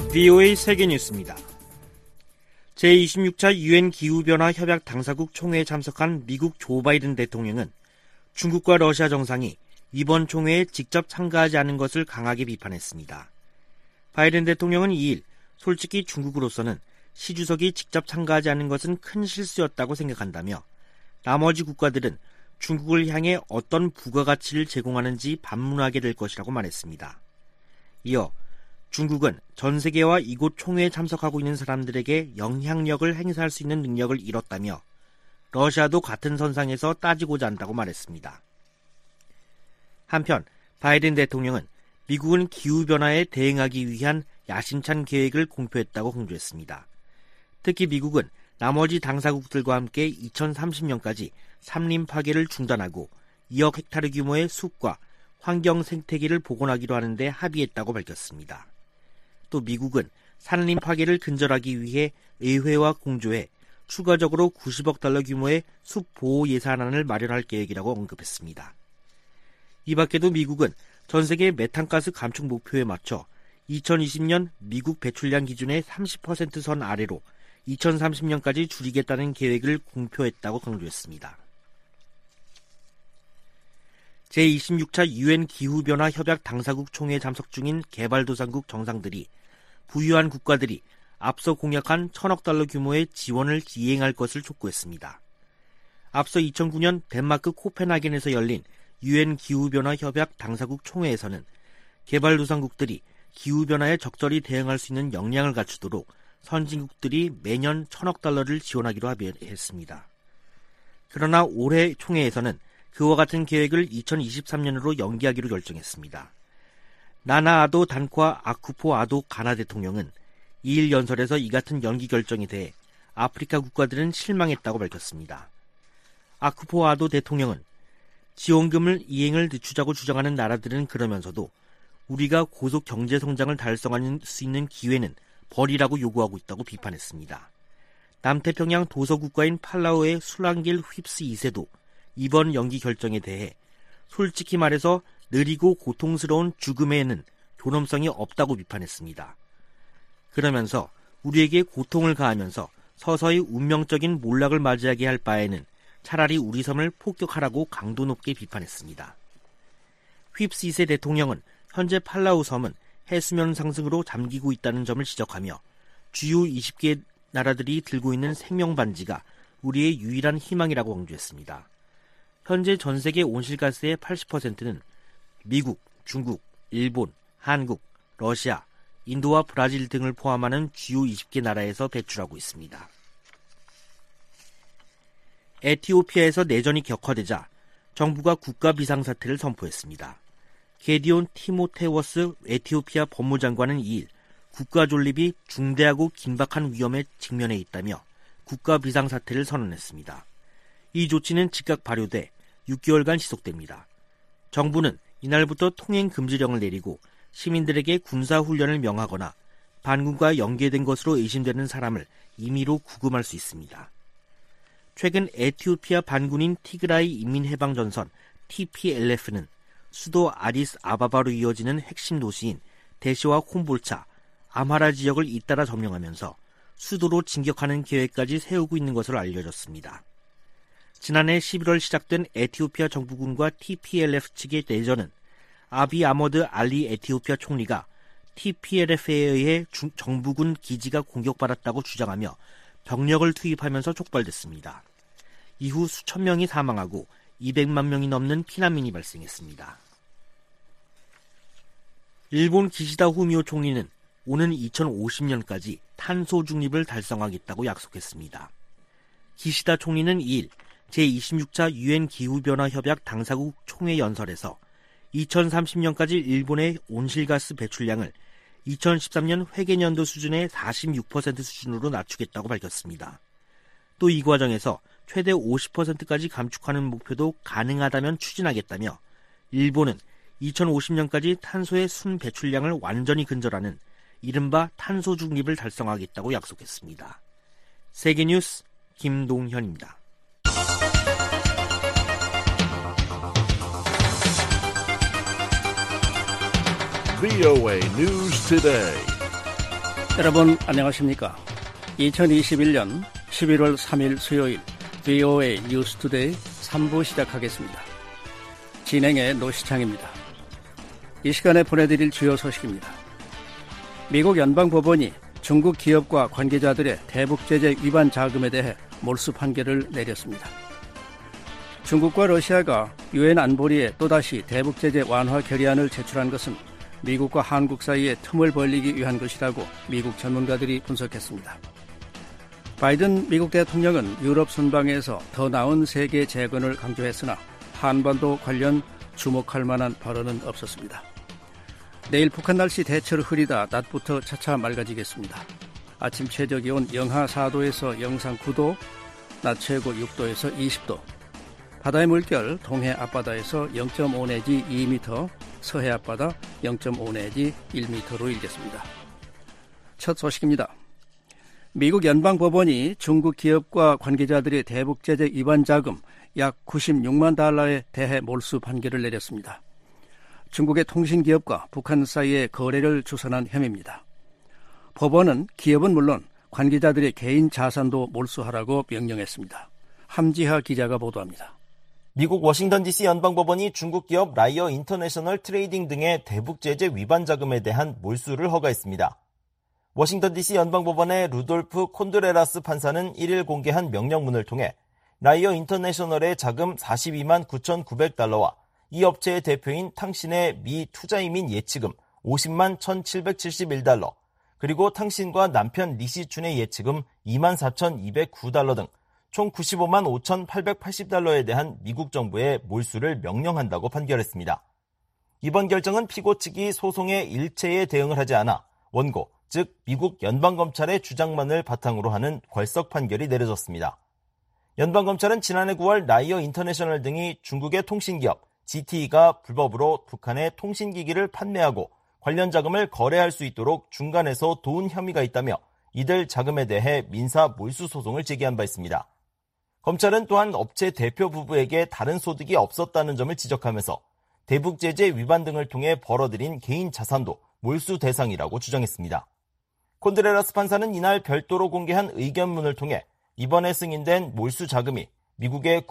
VOA 세계뉴스입니다. 제26차 유엔 기후변화 협약 당사국 총회에 참석한 미국 조 바이든 대통령은 중국과 러시아 정상이 이번 총회에 직접 참가하지 않은 것을 강하게 비판했습니다. 바이든 대통령은 2일 솔직히 중국으로서는 시 주석이 직접 참가하지 않은 것은 큰 실수였다고 생각한다며 나머지 국가들은 중국을 향해 어떤 부가가치를 제공하는지 반문하게 될 것이라고 말했습니다. 이어 중국은 전 세계와 이곳 총회에 참석하고 있는 사람들에게 영향력을 행사할 수 있는 능력을 잃었다며 러시아도 같은 선상에서 따지고자 한다고 말했습니다. 한편 바이든 대통령은 미국은 기후변화에 대응하기 위한 야심찬 계획을 공표했다고 강조했습니다. 특히 미국은 나머지 당사국들과 함께 2030년까지 산림 파괴를 중단하고 2억 헥타르 규모의 숲과 환경 생태계를 복원하기로 하는데 합의했다고 밝혔습니다. 또 미국은 산림 파괴를 근절하기 위해 의회와 공조해 추가적으로 90억 달러 규모의 숲 보호 예산안을 마련할 계획이라고 언급했습니다. 이 밖에도 미국은 전 세계 메탄가스 감축 목표에 맞춰 2020년 미국 배출량 기준의 30% 선 아래로 2030년까지 줄이겠다는 계획을 공표했다고 강조했습니다. 제26차 유엔 기후변화 협약 당사국 총회에 참석 중인 개발도상국 정상들이 부유한 국가들이 앞서 공약한 1,000억 달러 규모의 지원을 이행할 것을 촉구했습니다. 앞서 2009년 덴마크 코펜하겐에서 열린 유엔 기후변화 협약 당사국 총회에서는 개발도상국들이 기후변화에 적절히 대응할 수 있는 역량을 갖추도록 선진국들이 매년 1,000억 달러를 지원하기로 합의했습니다. 그러나 올해 총회에서는 그와 같은 계획을 2023년으로 연기하기로 결정했습니다. 나나 아도 단과 아쿠포 아도 가나 대통령은 2일 연설에서 이 같은 연기 결정에 대해 아프리카 국가들은 실망했다고 밝혔습니다. 아쿠포 아도 대통령은 지원금을 이행을 늦추자고 주장하는 나라들은 그러면서도 우리가 고속 경제 성장을 달성할 수 있는 기회는 버리라고 요구하고 있다고 비판했습니다. 남태평양 도서국가인 팔라우의 술랑길 휩스 2세도 이번 연기 결정에 대해 솔직히 말해서 느리고 고통스러운 죽음에는 존엄성이 없다고 비판했습니다. 그러면서 우리에게 고통을 가하면서 서서히 운명적인 몰락을 맞이하게 할 바에는 차라리 우리 섬을 폭격하라고 강도 높게 비판했습니다. 휩스 2세 대통령은 현재 팔라우 섬은 해수면 상승으로 잠기고 있다는 점을 지적하며 주요 20개 나라들이 들고 있는 생명반지가 우리의 유일한 희망이라고 강조했습니다. 현재 전 세계 온실가스의 80%는 미국, 중국, 일본, 한국, 러시아, 인도와 브라질 등을 포함하는 주요 20개 나라에서 배출하고 있습니다. 에티오피아에서 내전이 격화되자 정부가 국가 비상사태를 선포했습니다. 게디온 티모테워스 에티오피아 법무장관은 2일 국가 존립이 중대하고 긴박한 위험에 직면해 있다며 국가 비상사태를 선언했습니다. 이 조치는 즉각 발효돼 6개월간 지속됩니다. 정부는 이날부터 통행 금지령을 내리고 시민들에게 군사훈련을 명하거나 반군과 연계된 것으로 의심되는 사람을 임의로 구금할 수 있습니다. 최근 에티오피아 반군인 티그라이 인민해방전선 TPLF는 수도 아디스 아바바로 이어지는 핵심 도시인 대시와 콤볼차, 암하라 지역을 잇따라 점령하면서 수도로 진격하는 계획까지 세우고 있는 것으로 알려졌습니다. 지난해 11월 시작된 에티오피아 정부군과 TPLF 측의 내전은 아비 아머드 알리 에티오피아 총리가 TPLF에 의해 정부군 기지가 공격받았다고 주장하며 병력을 투입하면서 촉발됐습니다. 이후 수천 명이 사망하고 200만 명이 넘는 피난민이 발생했습니다. 일본 기시다 후미오 총리는 오는 2050년까지 탄소 중립을 달성하겠다고 약속했습니다. 기시다 총리는 2일 제26차 유엔 기후변화 협약 당사국 총회 연설에서 2030년까지 일본의 온실가스 배출량을 2013년 회계년도 수준의 46% 수준으로 낮추겠다고 밝혔습니다. 또 이 과정에서 최대 50%까지 감축하는 목표도 가능하다면 추진하겠다며 일본은 2050년까지 탄소의 순 배출량을 완전히 근절하는 이른바 탄소 중립을 달성하겠다고 약속했습니다. 세계뉴스 김동현입니다. VOA News Today. 여러분 안녕하십니까? 2021년 11월 3일 수요일 VOA 뉴스투데이 3부 시작하겠습니다. 진행의 노시창입니다. 이 시간에 보내드릴 주요 소식입니다. 미국 연방법원이 중국 기업과 관계자들의 대북제재 위반 자금에 대해 몰수 판결을 내렸습니다. 중국과 러시아가 유엔 안보리에 또다시 대북제재 완화 결의안을 제출한 것은 미국과 한국 사이에 틈을 벌리기 위한 것이라고 미국 전문가들이 분석했습니다. 바이든 미국 대통령은 유럽 순방에서 더 나은 세계 재건을 강조했으나 한반도 관련 주목할 만한 발언은 없었습니다. 내일 북한 날씨 대체로 흐리다 낮부터 차차 맑아지겠습니다. 아침 최저기온 영하 4도에서 영상 9도, 낮 최고 6도에서 20도, 바다의 물결 동해 앞바다에서 0.5 내지 2m, 서해 앞바다 0.5 내지 1m로 일겠습니다. 첫 소식입니다. 미국 연방법원이 중국 기업과 관계자들의 대북제재 위반 자금 약 96만 달러에 대해 몰수 판결을 내렸습니다. 중국의 통신기업과 북한 사이의 거래를 주선한 혐의입니다. 법원은 기업은 물론 관계자들의 개인 자산도 몰수하라고 명령했습니다. 함지하 기자가 보도합니다. 미국 워싱턴 DC 연방법원이 중국 기업 라이어 인터내셔널 트레이딩 등의 대북제재 위반 자금에 대한 몰수를 허가했습니다. 워싱턴 DC 연방법원의 루돌프 콘드레라스 판사는 1일 공개한 명령문을 통해 라이어 인터내셔널의 자금 42만 9,900달러와 이 업체의 대표인 탕신의 미 투자이민 예치금 50만 1,771달러, 그리고 탕신과 남편 리시춘의 예치금 2만 4,209달러 등 총 95만 5,880달러에 대한 미국 정부의 몰수를 명령한다고 판결했습니다. 이번 결정은 피고 측이 소송의 일체에 대응을 하지 않아 원고, 즉 미국 연방검찰의 주장만을 바탕으로 하는 궐석 판결이 내려졌습니다. 연방검찰은 지난해 9월 라이어 인터내셔널 등이 중국의 통신기업 ZTE가 불법으로 북한에 통신기기를 판매하고 관련 자금을 거래할 수 있도록 중간에서 도운 혐의가 있다며 이들 자금에 대해 민사 몰수 소송을 제기한 바 있습니다. 검찰은 또한 업체 대표 부부에게 다른 소득이 없었다는 점을 지적하면서 대북제재 위반 등을 통해 벌어들인 개인 자산도 몰수 대상이라고 주장했습니다. 콘드레라스 판사는 이날 별도로 공개한 의견문을 통해 이번에 승인된 몰수 자금이 미국의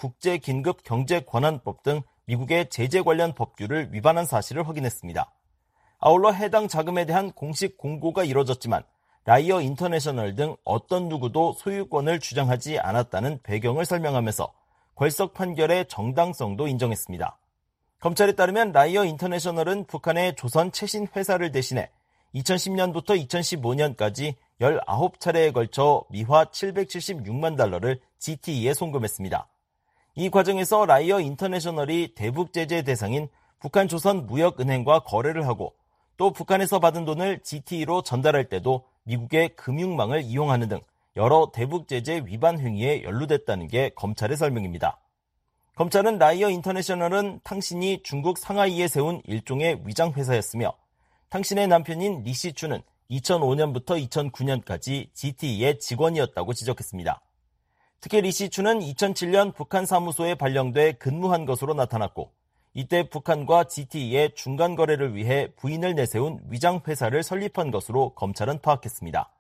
국제긴급경제권한법 등 미국의 제재 관련 법규를 위반한 사실을 확인했습니다. 아울러 해당 자금에 대한 공식 공고가 이뤄졌지만 라이어 인터내셔널 등 어떤 누구도 소유권을 주장하지 않았다는 배경을 설명하면서 궐석 판결의 정당성도 인정했습니다. 검찰에 따르면 라이어 인터내셔널은 북한의 조선 최신 회사를 대신해 2010년부터 2015년까지 19차례에 걸쳐 미화 776만 달러를 ZTE에 송금했습니다. 이 과정에서 라이어 인터내셔널이 대북제재 대상인 북한조선무역은행과 거래를 하고 또 북한에서 받은 돈을 ZTE로 전달할 때도 미국의 금융망을 이용하는 등 여러 대북제재 위반 행위에 연루됐다는 게 검찰의 설명입니다. 검찰은 라이어 인터내셔널은 탕신이 중국 상하이에 세운 일종의 위장회사였으며 탕신의 남편인 리시추는 2005년부터 2009년까지 ZTE의 직원이었다고 지적했습니다. 특히 리시추는 2007년 북한 사무소에 발령돼 근무한 것으로 나타났고 이때 북한과 ZTE의 중간 거래를 위해 부인을 내세운 위장회사를 설립한 것으로 검찰은 파악했습니다.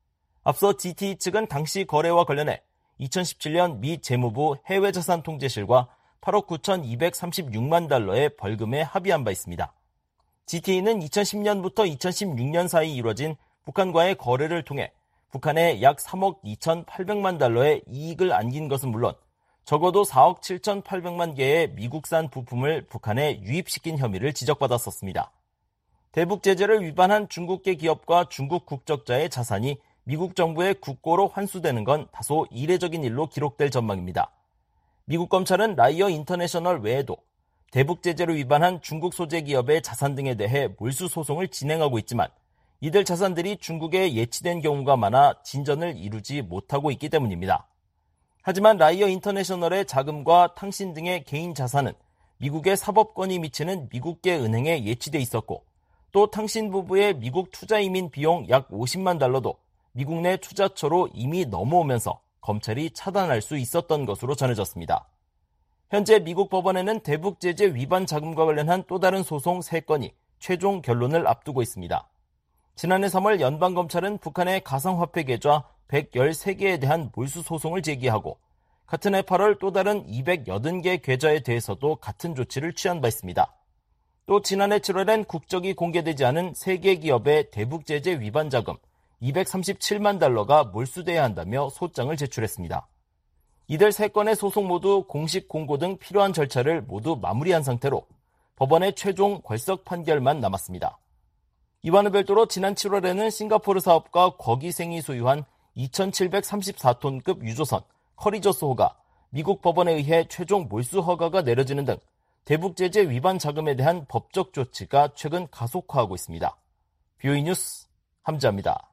앞서 ZTE 측은 당시 거래와 관련해 2017년 미 재무부 해외자산통제실과 8억 9,236만 달러의 벌금에 합의한 바 있습니다. ZTE는 2010년부터 2016년 사이 이뤄진 북한과의 거래를 통해 북한에 약 3억 2,800만 달러의 이익을 안긴 것은 물론 적어도 4억 7,800만 개의 미국산 부품을 북한에 유입시킨 혐의를 지적받았었습니다. 대북 제재를 위반한 중국계 기업과 중국 국적자의 자산이 미국 정부의 국고로 환수되는 건 다소 이례적인 일로 기록될 전망입니다. 미국 검찰은 라이어 인터내셔널 외에도 대북 제재를 위반한 중국 소재 기업의 자산 등에 대해 몰수 소송을 진행하고 있지만 이들 자산들이 중국에 예치된 경우가 많아 진전을 이루지 못하고 있기 때문입니다. 하지만 라이어 인터내셔널의 자금과 탕신 등의 개인 자산은 미국의 사법권이 미치는 미국계 은행에 예치돼 있었고 또 탕신 부부의 미국 투자 이민 비용 약 50만 달러도 미국 내 투자처로 이미 넘어오면서 검찰이 차단할 수 있었던 것으로 전해졌습니다. 현재 미국 법원에는 대북 제재 위반 자금과 관련한 또 다른 소송 3건이 최종 결론을 앞두고 있습니다. 지난해 3월 연방검찰은 북한의 가상화폐 계좌 113개에 대한 몰수 소송을 제기하고 같은 해 8월 또 다른 280개 계좌에 대해서도 같은 조치를 취한 바 있습니다. 또 지난해 7월엔 국적이 공개되지 않은 3개 기업의 대북 제재 위반 자금 237만 달러가 몰수돼야 한다며 소장을 제출했습니다. 이들 3건의 소송 모두 공식 공고 등 필요한 절차를 모두 마무리한 상태로 법원의 최종 결석 판결만 남았습니다. 이와는 별도로 지난 7월에는 싱가포르 사업가 곽이생이 소유한 2734톤급 유조선 커리저스호가 미국 법원에 의해 최종 몰수 허가가 내려지는 등 대북 제재 위반 자금에 대한 법적 조치가 최근 가속화하고 있습니다. BOE 뉴스 함지아입니다.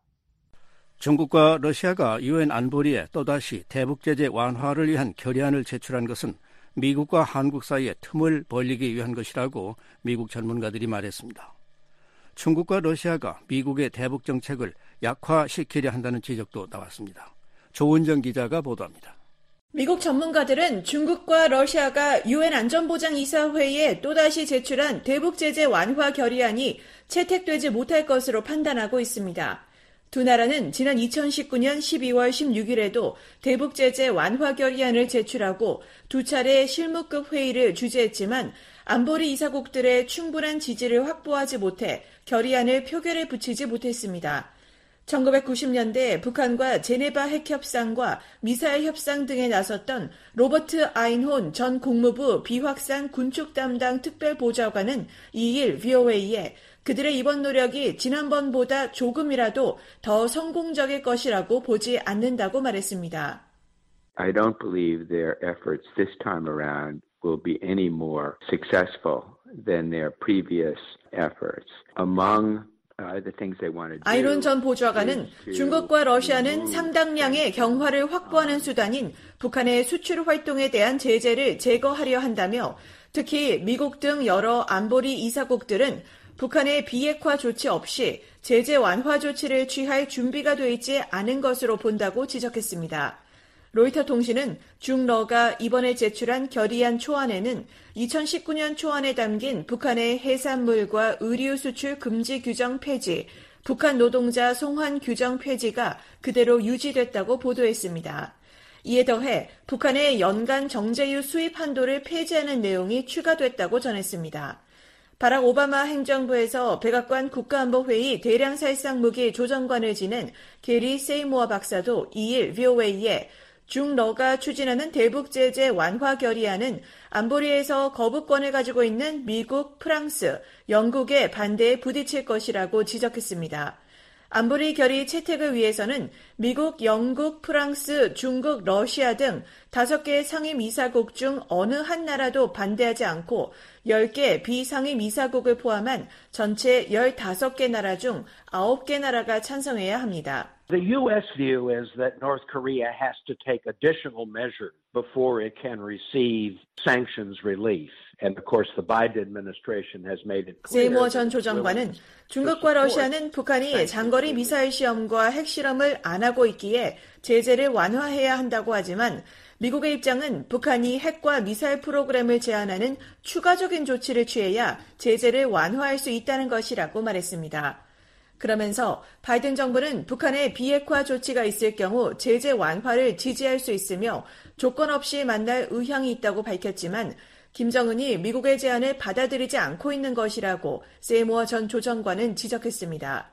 중국과 러시아가 유엔 안보리에 또다시 대북 제재 완화를 위한 결의안을 제출한 것은 미국과 한국 사이에 틈을 벌리기 위한 것이라고 미국 전문가들이 말했습니다. 중국과 러시아가 미국의 대북 정책을 약화시키려 한다는 지적도 나왔습니다. 조은정 기자가 보도합니다. 미국 전문가들은 중국과 러시아가 유엔 안전보장이사회에 또다시 제출한 대북 제재 완화 결의안이 채택되지 못할 것으로 판단하고 있습니다. 두 나라는 지난 2019년 12월 16일에도 대북 제재 완화 결의안을 제출하고 두 차례 실무급 회의를 주재했지만 안보리 이사국들의 충분한 지지를 확보하지 못해 결의안을 표결에 붙이지 못했습니다. 1990년대 북한과 제네바 핵협상과 미사일 협상 등에 나섰던 로버트 아인혼 전 국무부 비확산 군축 담당 특별보좌관은 2일 VOA에 그들의 이번 노력이 지난번보다 조금이라도 더 성공적일 것이라고 보지 않는다고 말했습니다. I don't believe their efforts this time around will be any more successful than their previous efforts. Among 아이론 전 보좌관은 중국과 러시아는 상당량의 경화를 확보하는 수단인 북한의 수출 활동에 대한 제재를 제거하려 한다며 특히 미국 등 여러 안보리 이사국들은 북한의 비핵화 조치 없이 제재 완화 조치를 취할 준비가 돼 있지 않은 것으로 본다고 지적했습니다. 로이터 통신은 중러가 이번에 제출한 결의안 초안에는 2019년 초안에 담긴 북한의 해산물과 의류 수출 금지 규정 폐지, 북한 노동자 송환 규정 폐지가 그대로 유지됐다고 보도했습니다. 이에 더해 북한의 연간 정제유 수입 한도를 폐지하는 내용이 추가됐다고 전했습니다. 바락 오바마 행정부에서 백악관 국가안보회의 대량살상무기 조정관을 지낸 게리 세이모어 박사도 2일 VOA에 중러가 추진하는 대북 제재 완화 결의안은 안보리에서 거부권을 가지고 있는 미국, 프랑스, 영국의 반대에 부딪힐 것이라고 지적했습니다. 안보리 결의 채택을 위해서는 미국, 영국, 프랑스, 중국, 러시아 등 5개 상임이사국 중 어느 한 나라도 반대하지 않고 10개 비상임이사국을 포함한 전체 15개 나라 중 9개 나라가 찬성해야 합니다. The U.S. view is that North Korea has to take additional measures before it can receive sanctions relief. And of course, the Biden administration has made it clear. 세이모어 전 조정관은 중국과 러시아는 북한이 장거리 미사일 시험과 핵실험을 안 하고 있기에 제재를 완화해야 한다고 하지만 미국의 입장은 북한이 핵과 미사일 프로그램을 제한하는 추가적인 조치를 취해야 제재를 완화할 수 있다는 것이라고 말했습니다. 그러면서 바이든 정부는 북한의 비핵화 조치가 있을 경우 제재 완화를 지지할 수 있으며 조건 없이 만날 의향이 있다고 밝혔지만 김정은이 미국의 제안을 받아들이지 않고 있는 것이라고 세이모어 전 조정관은 지적했습니다.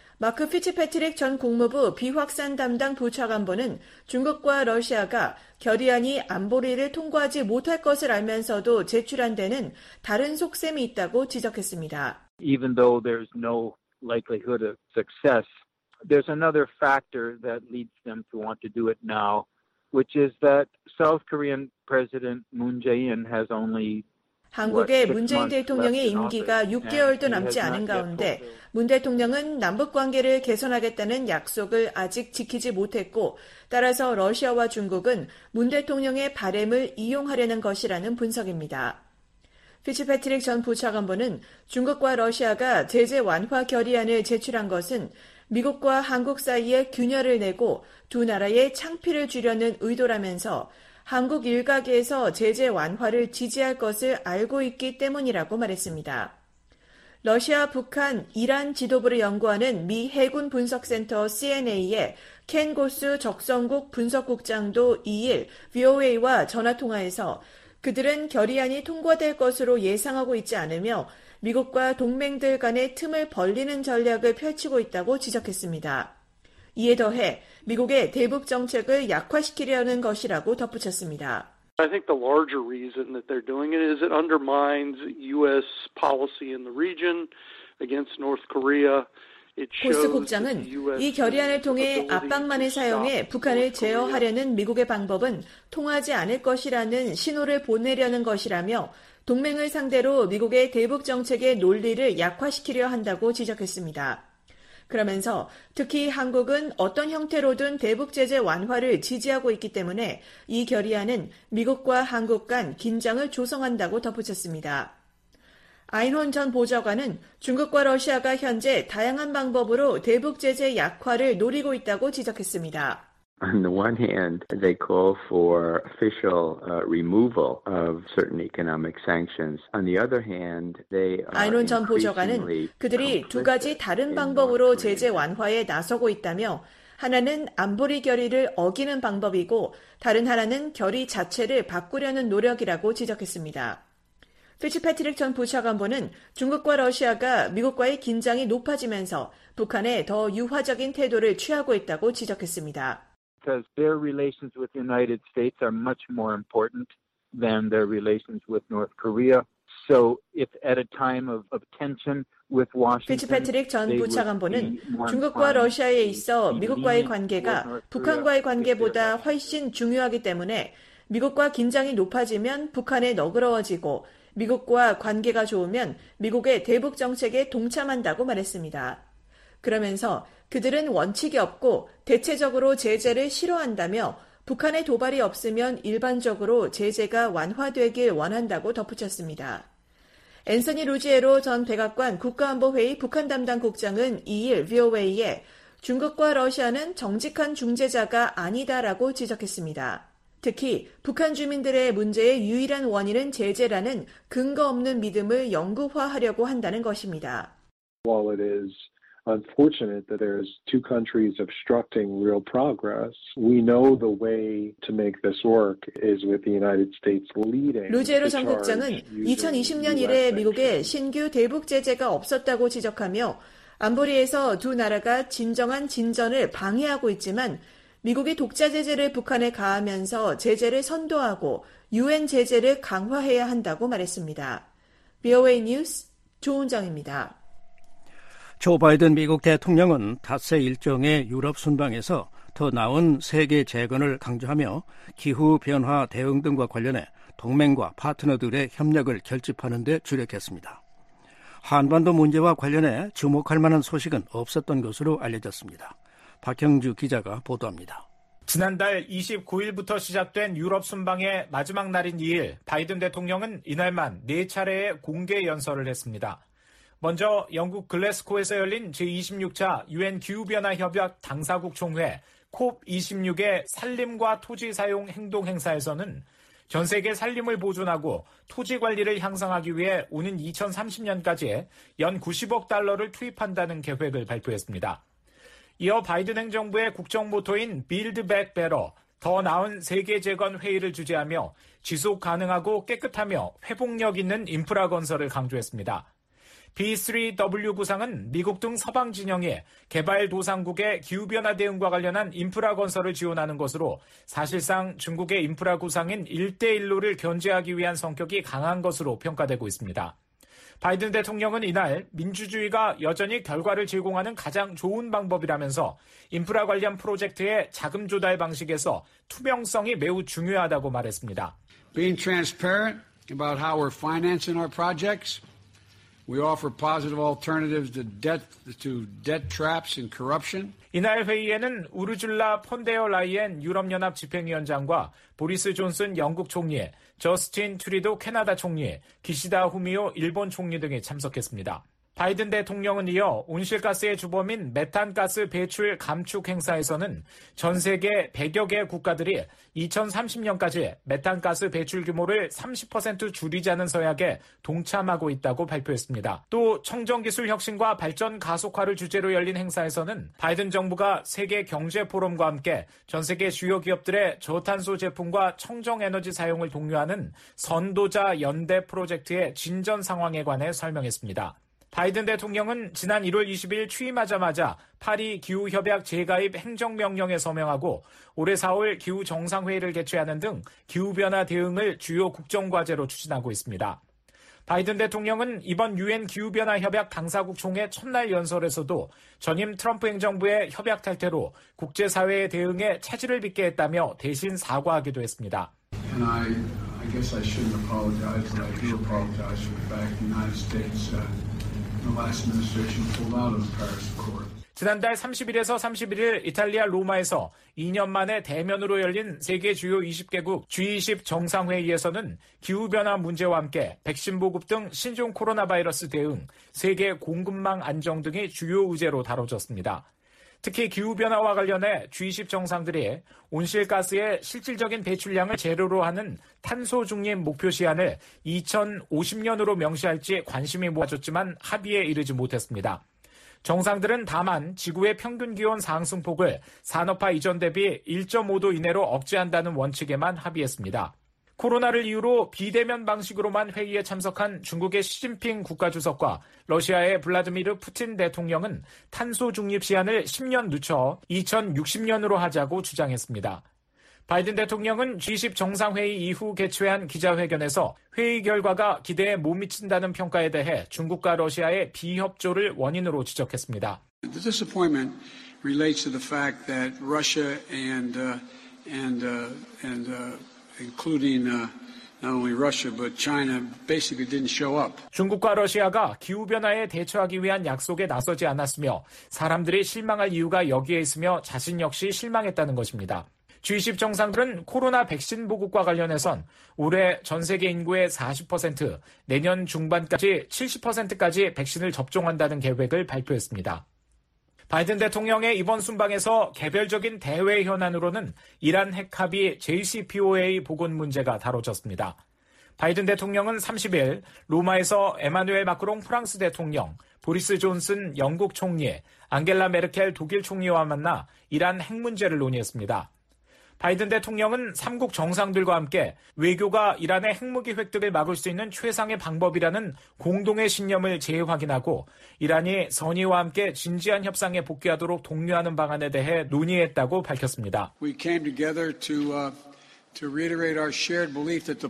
마크 피츠패트릭 전 국무부 비확산 담당 부차관보는 중국과 러시아가 결의안이 안보리를 통과하지 못할 것을 알면서도 제출한 데는 다른 속셈이 있다고 지적했습니다. Even though there's no likelihood of success, there's another factor that leads them to want to do it now, which is that South Korean President Moon Jae-in has only 한국의 문재인 대통령의 임기가 6개월도 남지 않은 가운데 문 대통령은 남북관계를 개선하겠다는 약속을 아직 지키지 못했고 따라서 러시아와 중국은 문 대통령의 바램을 이용하려는 것이라는 분석입니다. 피츠패트릭 전 부차관보는 중국과 러시아가 제재 완화 결의안을 제출한 것은 미국과 한국 사이에 균열을 내고 두 나라의 창피를 주려는 의도라면서 한국 일각에서 제재 완화를 지지할 것을 알고 있기 때문이라고 말했습니다. 러시아, 북한, 이란 지도부를 연구하는 미 해군 분석센터 CNA의 켄 고스 적성국 분석국장도 2일 VOA와 전화통화에서 그들은 결의안이 통과될 것으로 예상하고 있지 않으며 미국과 동맹들 간의 틈을 벌리는 전략을 펼치고 있다고 지적했습니다. 이에 더해 미국의 대북 정책을 약화시키려는 것이라고 덧붙였습니다. I think the larger reason that they're doing it is it undermines U.S. policy in the region against North Korea. 고스 국장은 이 결의안을 통해 압박만을 사용해 북한을 제어하려는 미국의 방법은 통하지 않을 것이라는 신호를 보내려는 것이라며 동맹을 상대로 미국의 대북 정책의 논리를 약화시키려 한다고 지적했습니다. 그러면서 특히 한국은 어떤 형태로든 대북 제재 완화를 지지하고 있기 때문에 이 결의안은 미국과 한국 간 긴장을 조성한다고 덧붙였습니다. 아인혼 전 보좌관은 중국과 러시아가 현재 다양한 방법으로 대북 제재 약화를 노리고 있다고 지적했습니다. On the one hand, they call for official removal of certain economic sanctions. On the other hand, they are 아인혼 전 보좌관은 그들이 두 가지 다른 방법으로 제재 완화에 나서고 있다며 하나는 안보리 결의를 어기는 방법이고 다른 하나는 결의 자체를 바꾸려는 노력이라고 지적했습니다. 피츠패트릭 전 부차관보는 중국과 러시아가 미국과의 긴장이 높아지면서 북한에 더 유화적인 태도를 취하고 있다고 지적했습니다. Because their relations with the United States are much more important than their relations with North Korea. So if at a time of tension with Washington, 피츠패트릭 전 부차관보는 중국과 러시아에 있어 미국과의 관계가 북한과의 관계보다 훨씬 중요하기 때문에 미국과 긴장이 높아지면 북한에 너그러워지고 미국과 관계가 좋으면 미국의 대북 정책에 동참한다고 말했습니다. 그러면서 그들은 원칙이 없고 대체적으로 제재를 싫어한다며 북한의 도발이 없으면 일반적으로 제재가 완화되길 원한다고 덧붙였습니다. 앤서니 루지에로 전 백악관 국가안보회의 북한 담당 국장은 2일 VOA에 중국과 러시아는 정직한 중재자가 아니다라고 지적했습니다. 특히 북한 주민들의 문제의 유일한 원인은 제재라는 근거 없는 믿음을 영구화하려고 한다는 것입니다. While it is unfortunate that there's two countries obstructing real progress, we know the way to make this work is with the United States leading. 루제로 전 국장은 2020년 이래 미국의 신규 대북 제재가 없었다고 지적하며 안보리에서 두 나라가 진정한 진전을 방해하고 있지만 미국이 독자 제재를 북한에 가하면서 제재를 선도하고 UN 제재를 강화해야 한다고 말했습니다. VOA 뉴스 조은정입니다. 조 바이든 미국 대통령은 닷새 일정의 유럽 순방에서 더 나은 세계 재건을 강조하며 기후변화 대응 등과 관련해 동맹과 파트너들의 협력을 결집하는 데 주력했습니다. 한반도 문제와 관련해 주목할 만한 소식은 없었던 것으로 알려졌습니다. 박형주 기자가 보도합니다. 지난달 29일부터 시작된 유럽 순방의 마지막 날인 2일, 바이든 대통령은 이날만 4차례의 공개 연설을 했습니다. 먼저 영국 글래스고에서 열린 제26차 UN 기후변화협약 당사국 총회 COP26의 산림과 토지 사용 행동 행사에서는 전 세계 산림을 보존하고 토지 관리를 향상하기 위해 오는 2030년까지 연 90억 달러를 투입한다는 계획을 발표했습니다. 이어 바이든 행정부의 국정 모토인 Build Back Better, 더 나은 세계 재건 회의를 주재하며 지속 가능하고 깨끗하며 회복력 있는 인프라 건설을 강조했습니다. B3W 구상은 미국 등 서방 진영이 개발도상국의 기후변화 대응과 관련한 인프라 건설을 지원하는 것으로 사실상 중국의 인프라 구상인 1대1로를 견제하기 위한 성격이 강한 것으로 평가되고 있습니다. 바이든 대통령은 이날 민주주의가 여전히 결과를 제공하는 가장 좋은 방법이라면서 인프라 관련 프로젝트의 자금 조달 방식에서 투명성이 매우 중요하다고 말했습니다. Being transparent about how we're financing our projects, we offer positive alternatives to debt traps and corruption. 이날 회의에는 우르줄라 폰데어 라이엔 유럽연합 집행위원장과 보리스 존슨 영국 총리, 저스틴 트리도 캐나다 총리, 기시다 후미오 일본 총리 등이 참석했습니다. 바이든 대통령은 이어 온실가스의 주범인 메탄가스 배출 감축 행사에서는 전 세계 100여 개 국가들이 2030년까지 메탄가스 배출 규모를 30% 줄이자는 서약에 동참하고 있다고 발표했습니다. 또 청정기술 혁신과 발전 가속화를 주제로 열린 행사에서는 바이든 정부가 세계 경제 포럼과 함께 전 세계 주요 기업들의 저탄소 제품과 청정에너지 사용을 독려하는 선도자 연대 프로젝트의 진전 상황에 관해 설명했습니다. 바이든 대통령은 지난 1월 20일 취임하자마자 파리 기후협약 재가입 행정명령에 서명하고 올해 4월 기후정상회의를 개최하는 등 기후변화 대응을 주요 국정과제로 추진하고 있습니다. 바이든 대통령은 이번 유엔 기후변화 협약 당사국 총회 첫날 연설에서도 전임 트럼프 행정부의 협약 탈퇴로 국제사회의 대응에 차질을 빚게 했다며 대신 사과하기도 했습니다. And I guess I shouldn't apologize, but I do apologize for the fact the United States the last administration pulled out of the Paris Accord. 지난달 30일에서 31일 이탈리아 로마에서 2년 만에 대면으로 열린 세계 주요 20개국 G20 정상회의에서는 기후변화 문제와 함께 백신 보급 등 신종 코로나 바이러스 대응, 세계 공급망 안정 등이 주요 의제로 다뤄졌습니다. 특히 기후변화와 관련해 G20 정상들이 온실가스의 실질적인 배출량을 제로로 하는 탄소 중립 목표 시한을 2050년으로 명시할지 관심이 모아졌지만 합의에 이르지 못했습니다. 정상들은 다만 지구의 평균 기온 상승폭을 산업화 이전 대비 1.5도 이내로 억제한다는 원칙에만 합의했습니다. 코로나를 이유로 비대면 방식으로만 회의에 참석한 중국의 시진핑 국가주석과 러시아의 블라디미르 푸틴 대통령은 탄소 중립 시한을 10년 늦춰 2060년으로 하자고 주장했습니다. 바이든 대통령은 G20 정상회의 이후 개최한 기자회견에서 회의 결과가 기대에 못 미친다는 평가에 대해 중국과 러시아의 비협조를 원인으로 지적했습니다. The disappointment relates to the fact that Russia and including not only Russia but China basically didn't show up. 중국과 러시아가 기후변화에 대처하기 위한 약속에 나서지 않았으며 사람들이 실망할 이유가 여기에 있으며 자신 역시 실망했다는 것입니다. G20 정상들은 코로나 백신 보급과 관련해선 올해 전 세계 인구의 40%, 내년 중반까지 70%까지 백신을 접종한다는 계획을 발표했습니다. 바이든 대통령의 이번 순방에서 개별적인 대외 현안으로는 이란 핵 합의 JCPOA 복원 문제가 다뤄졌습니다. 바이든 대통령은 30일 로마에서 에마누엘 마크롱 프랑스 대통령, 보리스 존슨 영국 총리, 앙겔라 메르켈 독일 총리와 만나 이란 핵 문제를 논의했습니다. 바이든 대통령은 3국 정상들과 함께 외교가 이란의 핵무기 획득을 막을 수 있는 최상의 방법이라는 공동의 신념을 재확인하고 이란이 선의와 함께 진지한 협상에 복귀하도록 독려하는 방안에 대해 논의했다고 밝혔습니다. We came together to reiterate our shared belief that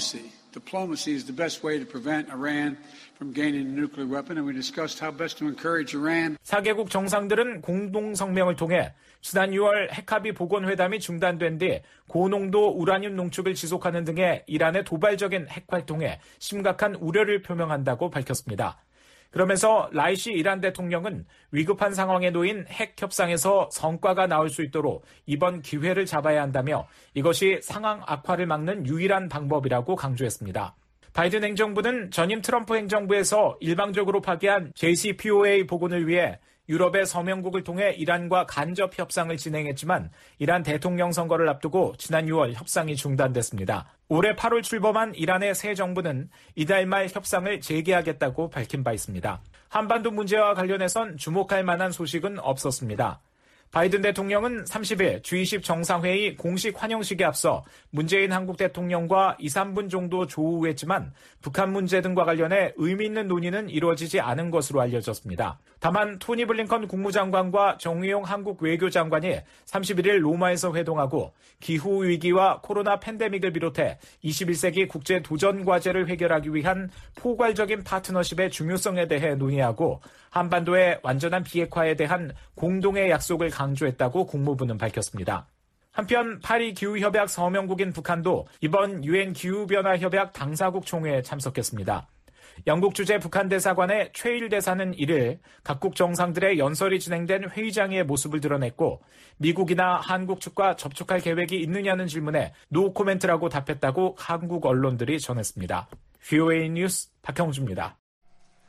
diplomacy is the best way to prevent Iran from gaining a nuclear weapon, and we discussed how best to encourage Iran. 4개국 정상들은 공동 성명을 통해 지난 6월 핵합의 복원 회담이 중단된 뒤 고농도 우라늄 농축을 지속하는 등의 이란의 도발적인 핵 활동에 심각한 우려를 표명한다고 밝혔습니다. 그러면서 라이시 이란 대통령은 위급한 상황에 놓인 핵 협상에서 성과가 나올 수 있도록 이번 기회를 잡아야 한다며 이것이 상황 악화를 막는 유일한 방법이라고 강조했습니다. 바이든 행정부는 전임 트럼프 행정부에서 일방적으로 파기한 JCPOA 복원을 위해 유럽의 서명국을 통해 이란과 간접 협상을 진행했지만 이란 대통령 선거를 앞두고 지난 6월 협상이 중단됐습니다. 올해 8월 출범한 이란의 새 정부는 이달 말 협상을 재개하겠다고 밝힌 바 있습니다. 한반도 문제와 관련해선 주목할 만한 소식은 없었습니다. 바이든 대통령은 30일 G20 정상회의 공식 환영식에 앞서 문재인 한국 대통령과 2, 3분 정도 조우했지만 북한 문제 등과 관련해 의미 있는 논의는 이루어지지 않은 것으로 알려졌습니다. 다만 토니 블링컨 국무장관과 정의용 한국 외교장관이 31일 로마에서 회동하고 기후위기와 코로나 팬데믹을 비롯해 21세기 국제 도전 과제를 해결하기 위한 포괄적인 파트너십의 중요성에 대해 논의하고 한반도의 완전한 비핵화에 대한 공동의 약속을 강조했다고 국무부는 밝혔습니다. 한편 파리 기후협약 서명국인 북한도 이번 유엔 기후변화협약 당사국 총회에 참석했습니다. 영국 주재 북한 대사관의 최일 대사는 1일 각국 정상들의 연설이 진행된 회의장의 모습을 드러냈고 미국이나 한국 측과 접촉할 계획이 있느냐는 질문에 노 코멘트라고 답했다고 한국 언론들이 전했습니다. VOA 뉴스 박형주입니다.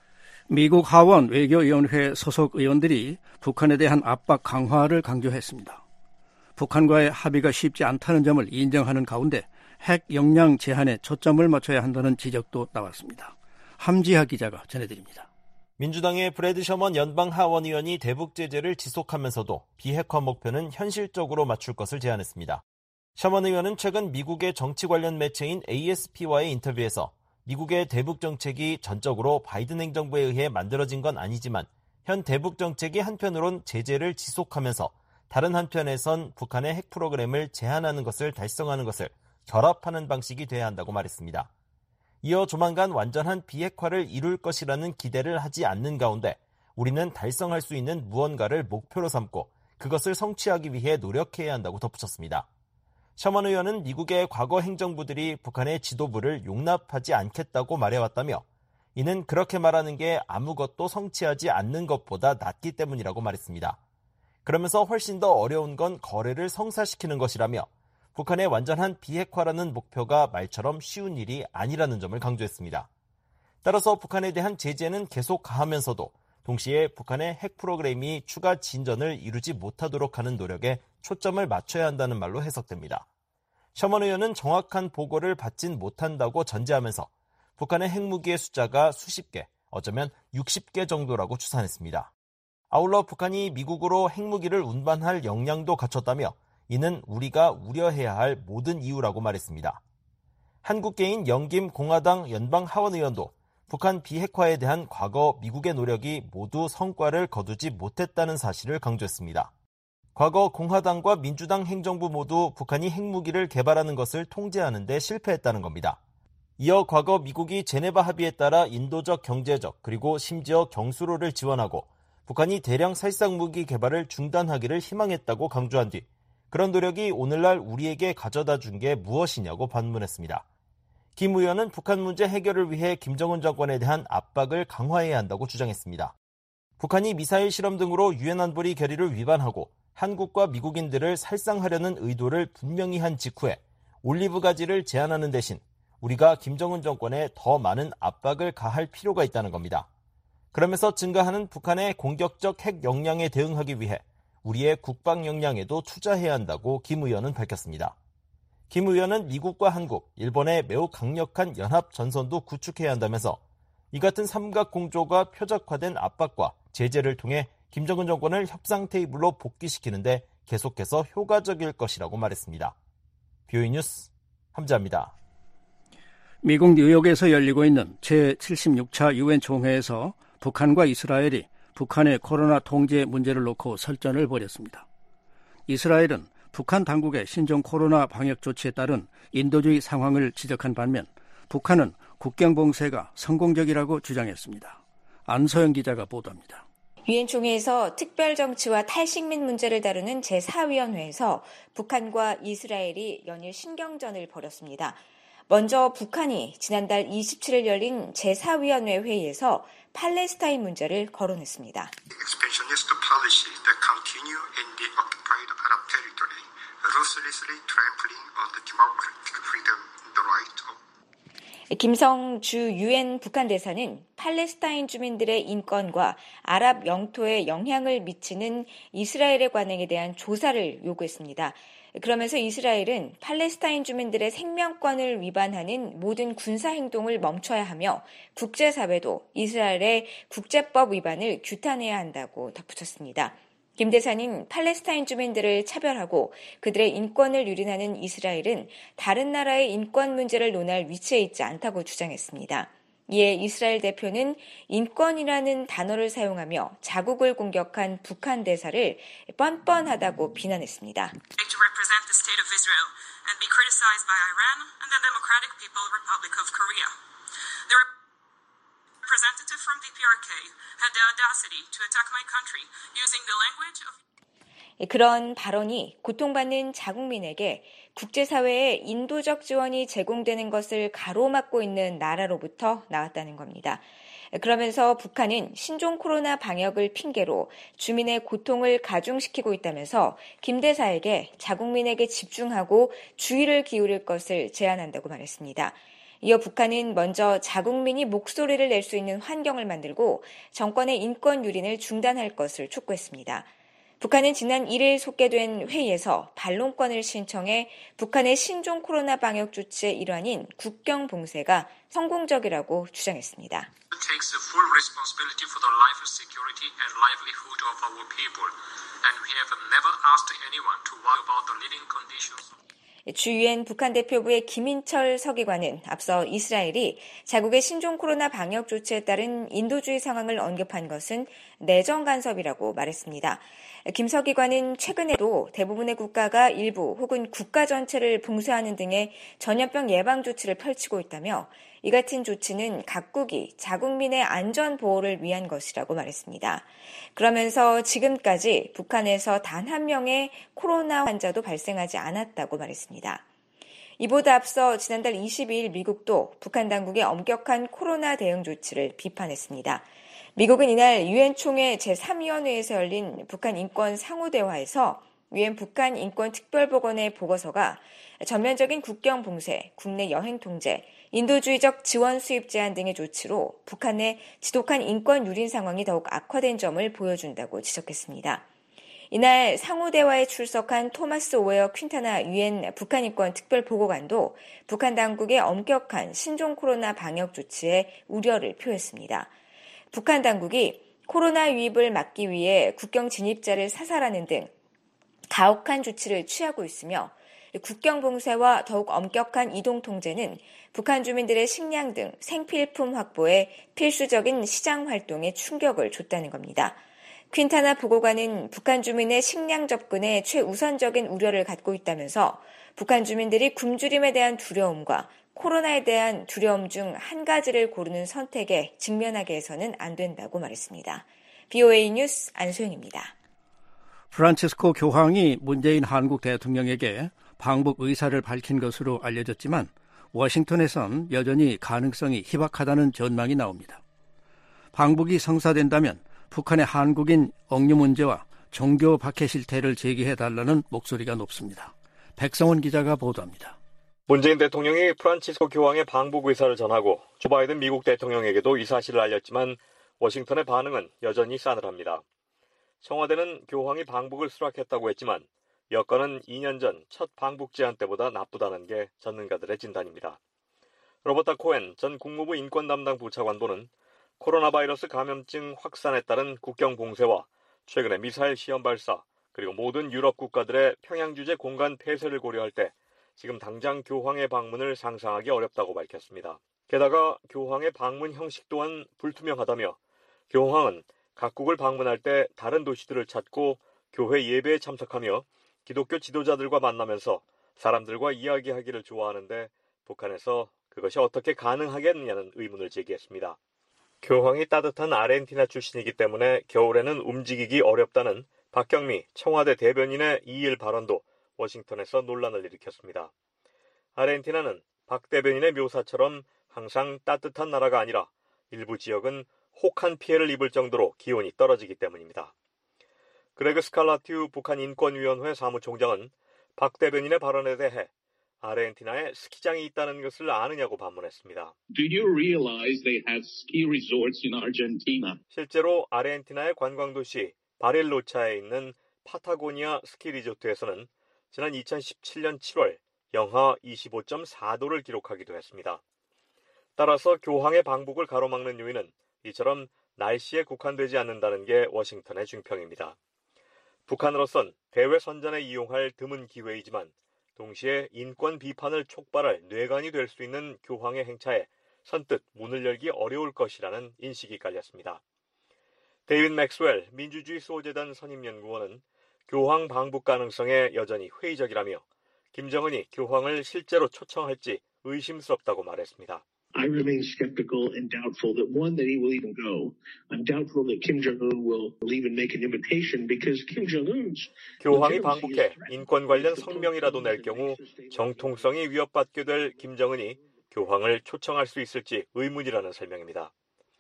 미국 하원 외교위원회 소속 의원들이 북한에 대한 압박 강화를 강조했습니다. 북한과의 합의가 쉽지 않다는 점을 인정하는 가운데 핵 역량 제한에 초점을 맞춰야 한다는 지적도 나왔습니다. 함지하 기자가 전해드립니다. 민주당의 브래드 셔먼 연방 하원 의원이 대북 제재를 지속하면서도 비핵화 목표는 현실적으로 맞출 것을 제안했습니다. 셔먼 의원은 최근 미국의 정치 관련 매체인 ASP와의 인터뷰에서 미국의 대북 정책이 전적으로 바이든 행정부에 의해 만들어진 건 아니지만 현 대북 정책이 한편으론 제재를 지속하면서 다른 한편에선 북한의 핵 프로그램을 제한하는 것을 달성하는 것을 결합하는 방식이 돼야 한다고 말했습니다. 이어 조만간 완전한 비핵화를 이룰 것이라는 기대를 하지 않는 가운데 우리는 달성할 수 있는 무언가를 목표로 삼고 그것을 성취하기 위해 노력해야 한다고 덧붙였습니다. 셔먼 의원은 미국의 과거 행정부들이 북한의 지도부를 용납하지 않겠다고 말해왔다며 이는 그렇게 말하는 게 아무것도 성취하지 않는 것보다 낫기 때문이라고 말했습니다. 그러면서 훨씬 더 어려운 건 거래를 성사시키는 것이라며 북한의 완전한 비핵화라는 목표가 말처럼 쉬운 일이 아니라는 점을 강조했습니다. 따라서 북한에 대한 제재는 계속 가하면서도 동시에 북한의 핵 프로그램이 추가 진전을 이루지 못하도록 하는 노력에 초점을 맞춰야 한다는 말로 해석됩니다. 셔먼 의원은 정확한 보고를 받진 못한다고 전제하면서 북한의 핵무기의 숫자가 수십 개, 어쩌면 60개 정도라고 추산했습니다. 아울러 북한이 미국으로 핵무기를 운반할 역량도 갖췄다며 이는 우리가 우려해야 할 모든 이유라고 말했습니다. 한국계인 영김 공화당 연방 하원 의원도 북한 비핵화에 대한 과거 미국의 노력이 모두 성과를 거두지 못했다는 사실을 강조했습니다. 과거 공화당과 민주당 행정부 모두 북한이 핵무기를 개발하는 것을 통제하는 데 실패했다는 겁니다. 이어 과거 미국이 제네바 합의에 따라 인도적, 경제적, 그리고 심지어 경수로를 지원하고 북한이 대량 살상무기 개발을 중단하기를 희망했다고 강조한 뒤 그런 노력이 오늘날 우리에게 가져다 준 게 무엇이냐고 반문했습니다. 김 의원은 북한 문제 해결을 위해 김정은 정권에 대한 압박을 강화해야 한다고 주장했습니다. 북한이 미사일 실험 등으로 유엔 안보리 결의를 위반하고 한국과 미국인들을 살상하려는 의도를 분명히 한 직후에 올리브 가지를 제한하는 대신 우리가 김정은 정권에 더 많은 압박을 가할 필요가 있다는 겁니다. 그러면서 증가하는 북한의 공격적 핵 역량에 대응하기 위해 우리의 국방 역량에도 투자해야 한다고 김 의원은 밝혔습니다. 김 의원은 미국과 한국, 일본의 매우 강력한 연합 전선도 구축해야 한다면서 이 같은 삼각공조가 표적화된 압박과 제재를 통해 김정은 정권을 협상 테이블로 복귀시키는데 계속해서 효과적일 것이라고 말했습니다. BOE 뉴스 함지아입니다. 미국 뉴욕에서 열리고 있는 제76차 유엔 총회에서 북한과 이스라엘이 북한의 코로나 통제 문제를 놓고 설전을 벌였습니다. 이스라엘은 북한 당국의 신종 코로나 방역 조치에 따른 인도주의 상황을 지적한 반면 북한은 국경 봉쇄가 성공적이라고 주장했습니다. 안소영 기자가 보도합니다. 유엔 총회에서 특별 정치와 탈식민 문제를 다루는 제4위원회에서 북한과 이스라엘이 연일 신경전을 벌였습니다. 먼저 북한이 지난달 27일 열린 제4위원회 회의에서 팔레스타인 문제를 거론했습니다. expansionist policy that continue in the occupied Arab territory, ruthlessly trampling on the democratic freedom, the right of 김성 주 유엔 북한 대사는 팔레스타인 주민들의 인권과 아랍 영토에 영향을 미치는 이스라엘의 관행에 대한 조사를 요구했습니다. 그러면서 이스라엘은 팔레스타인 주민들의 생명권을 위반하는 모든 군사행동을 멈춰야 하며 국제사회도 이스라엘의 국제법 위반을 규탄해야 한다고 덧붙였습니다. 김 대사는 팔레스타인 주민들을 차별하고 그들의 인권을 유린하는 이스라엘은 다른 나라의 인권 문제를 논할 위치에 있지 않다고 주장했습니다. 이에 이스라엘 대표는 인권이라는 단어를 사용하며 자국을 공격한 북한 대사를 뻔뻔하다고 비난했습니다. To represent the state of Israel and be criticized by Iran and the Democratic People's Republic of Korea. The representative from DPRK had the audacity to attack my country using the language of 그런 발언이 고통받는 자국민에게 국제사회에 인도적 지원이 제공되는 것을 가로막고 있는 나라로부터 나왔다는 겁니다. 그러면서 북한은 신종 코로나 방역을 핑계로 주민의 고통을 가중시키고 있다면서 김 대사에게 자국민에게 집중하고 주의를 기울일 것을 제안한다고 말했습니다. 이어 북한은 먼저 자국민이 목소리를 낼 수 있는 환경을 만들고 정권의 인권 유린을 중단할 것을 촉구했습니다. 북한은 지난 1일 속개된 회의에서 반론권을 신청해 북한의 신종 코로나 방역 조치의 일환인 국경 봉쇄가 성공적이라고 주장했습니다. takes full responsibility for the life security and livelihood of our people, and we have never asked anyone to worry about the living conditions. 주 유엔 북한 대표부의 김인철 서기관은 앞서 이스라엘이 자국의 신종 코로나 방역 조치에 따른 인도주의 상황을 언급한 것은 내정 간섭이라고 말했습니다. 김 서기관은 최근에도 대부분의 국가가 일부 혹은 국가 전체를 봉쇄하는 등의 전염병 예방 조치를 펼치고 있다며 이 같은 조치는 각국이 자국민의 안전 보호를 위한 것이라고 말했습니다. 그러면서 지금까지 북한에서 단 한 명의 코로나 환자도 발생하지 않았다고 말했습니다. 이보다 앞서 지난달 22일 미국도 북한 당국의 엄격한 코로나 대응 조치를 비판했습니다. 미국은 이날 유엔 총회 제3위원회에서 열린 북한 인권 상호대화에서 유엔 북한 인권 특별보건의 보고서가 전면적인 국경 봉쇄, 국내 여행 통제, 인도주의적 지원 수입 제한 등의 조치로 북한의 지독한 인권 유린 상황이 더욱 악화된 점을 보여준다고 지적했습니다. 이날 상호대화에 출석한 토마스 오웨어 퀸타나 유엔 북한 인권 특별보고관도 북한 당국의 엄격한 신종 코로나 방역 조치에 우려를 표했습니다. 북한 당국이 코로나 유입을 막기 위해 국경 진입자를 사살하는 등 가혹한 조치를 취하고 있으며 국경 봉쇄와 더욱 엄격한 이동 통제는 북한 주민들의 식량 등 생필품 확보에 필수적인 시장 활동에 충격을 줬다는 겁니다. 퀸타나 보고관은 북한 주민의 식량 접근에 최우선적인 우려를 갖고 있다면서 북한 주민들이 굶주림에 대한 두려움과 코로나에 대한 두려움 중 한 가지를 고르는 선택에 직면하게 해서는 안 된다고 말했습니다. BOA 뉴스 안소영입니다. 프란치스코 교황이 문재인 한국 대통령에게 방북 의사를 밝힌 것으로 알려졌지만 워싱턴에선 여전히 가능성이 희박하다는 전망이 나옵니다. 방북이 성사된다면 북한의 한국인 억류 문제와 종교 박해 실태를 제기해달라는 목소리가 높습니다. 백성원 기자가 보도합니다. 문재인 대통령이 프란치스코 교황의 방북 의사를 전하고 조 바이든 미국 대통령에게도 이 사실을 알렸지만 워싱턴의 반응은 여전히 싸늘합니다. 청와대는 교황이 방북을 수락했다고 했지만 여건은 2년 전 첫 방북 제안 때보다 나쁘다는 게 전문가들의 진단입니다. 로버타 코엔 전 국무부 인권 담당 부차관보는 코로나 바이러스 감염증 확산에 따른 국경 봉쇄와 최근의 미사일 시험 발사 그리고 모든 유럽 국가들의 평양 주재 공간 폐쇄를 고려할 때 지금 당장 교황의 방문을 상상하기 어렵다고 밝혔습니다. 게다가 교황의 방문 형식 또한 불투명하다며 교황은 각국을 방문할 때 다른 도시들을 찾고 교회 예배에 참석하며 기독교 지도자들과 만나면서 사람들과 이야기하기를 좋아하는데 북한에서 그것이 어떻게 가능하겠느냐는 의문을 제기했습니다. 교황이 따뜻한 아르헨티나 출신이기 때문에 겨울에는 움직이기 어렵다는 박경미 청와대 대변인의 2일 발언도 워싱턴에서 논란을 일으켰습니다. 아르헨티나는 박 대변인의 묘사처럼 항상 따뜻한 나라가 아니라 일부 지역은 혹한 피해를 입을 정도로 기온이 떨어지기 때문입니다. 그레그 스칼라티우 북한 인권위원회 사무총장은 박 대변인의 발언에 대해 아르헨티나에 스키장이 있다는 것을 아느냐고 반문했습니다. Do you realize they have ski resorts in Argentina? 실제로 아르헨티나의 관광도시 바릴로차에 있는 파타고니아 스키 리조트에서는 지난 2017년 7월 영하 25.4도를 기록하기도 했습니다. 따라서 교황의 방북을 가로막는 요인은 이처럼 날씨에 국한되지 않는다는 게 워싱턴의 중평입니다. 북한으로선 대외 선전에 이용할 드문 기회이지만 동시에 인권 비판을 촉발할 뇌관이 될 수 있는 교황의 행차에 선뜻 문을 열기 어려울 것이라는 인식이 깔렸습니다. 데이빗 맥스웰 민주주의 수호재단 선임연구원은 교황 방북 가능성에 여전히 회의적이라며 김정은이 교황을 실제로 초청할지 의심스럽다고 말했습니다. I remain skeptical and doubtful that one, that he will even go. I'm doubtful that Kim Jong-un will even make an invitation because Kim Jong-un's 교황이 방북해 인권 관련 성명이라도 낼 경우 정통성이 위협받게 될 김정은이 교황을 초청할 수 있을지 의문이라는 설명입니다.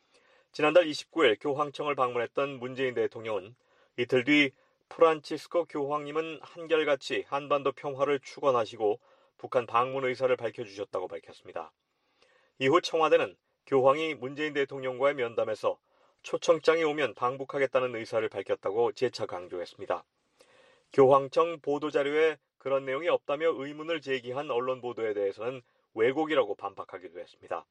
지난달 29일 교황청을 방문했던 문재인 대통령은 이틀 뒤 프란치스코 교황님은 한결같이 한반도 평화를 축원하시고 북한 방문 의사를 밝혀주셨다고 밝혔습니다. 이후 청와대는 교황이 문재인 대통령과의 면담에서 초청장이 오면 방북하겠다는 의사를 밝혔다고 재차 강조했습니다. 교황청 보도자료에 그런 내용이 없다며 의문을 제기한 언론 보도에 대해서는 왜곡이라고 반박하기도 했습니다.